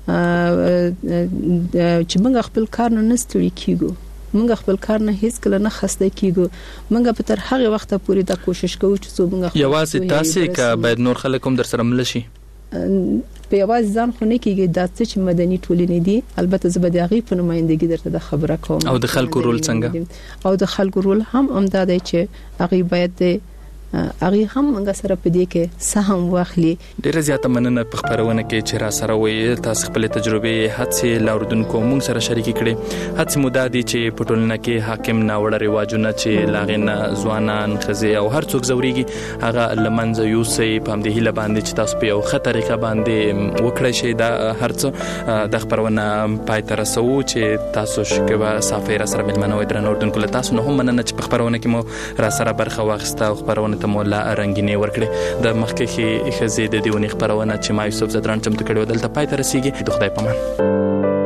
چې موږ خپل کار نه نستړي کیږو موږ خپل کار نه هیڅ کله نه خسته کیږو موږ په تر هغه وخت پورې دا کوشش کوو چې موږ یوازې تاسو که باید نور خلک هم در سره مل شي په یوازې ځان خو نه کیږي دا چې مدني ټولنې دي البته زه به د هغې په نمایندګي درته د خبره کوم او د خلکو رول څنګه او د خلکو رول هم همدا دی چې هغې باید هغه هم موږ سره په دې کې سهم واخلي. ډیره زیاته مننه په خبرونه کې چې را سره وې تاسو خپل تجربه هڅه لاوردونکو موږ سره شریک کړي. هڅه مودا دي چې په ټولنه کې حاکم ناوړه رواجونه چې لاغینه ځوانان خزي او هر څوک زوريږي هغه لمنځه یوسي په همدې هله باندې چې تاسو په یو ښه طریقه باندې وکړئ شي دا هر څه د خبرونه پای تر رسو چې تاسو شکوه سافر سره ملمنه وي درنه اردوونکو له تاسو نه هم مننه چې په خبرونه کې مو را سره برخه واخسته او خبرونه مولا رنگینه ورکړي. د مخکې خزي د دیونی خبرونه چې ما یوسف زدران چمتو کړو دلته پای تر رسیدي. د خدای پامان.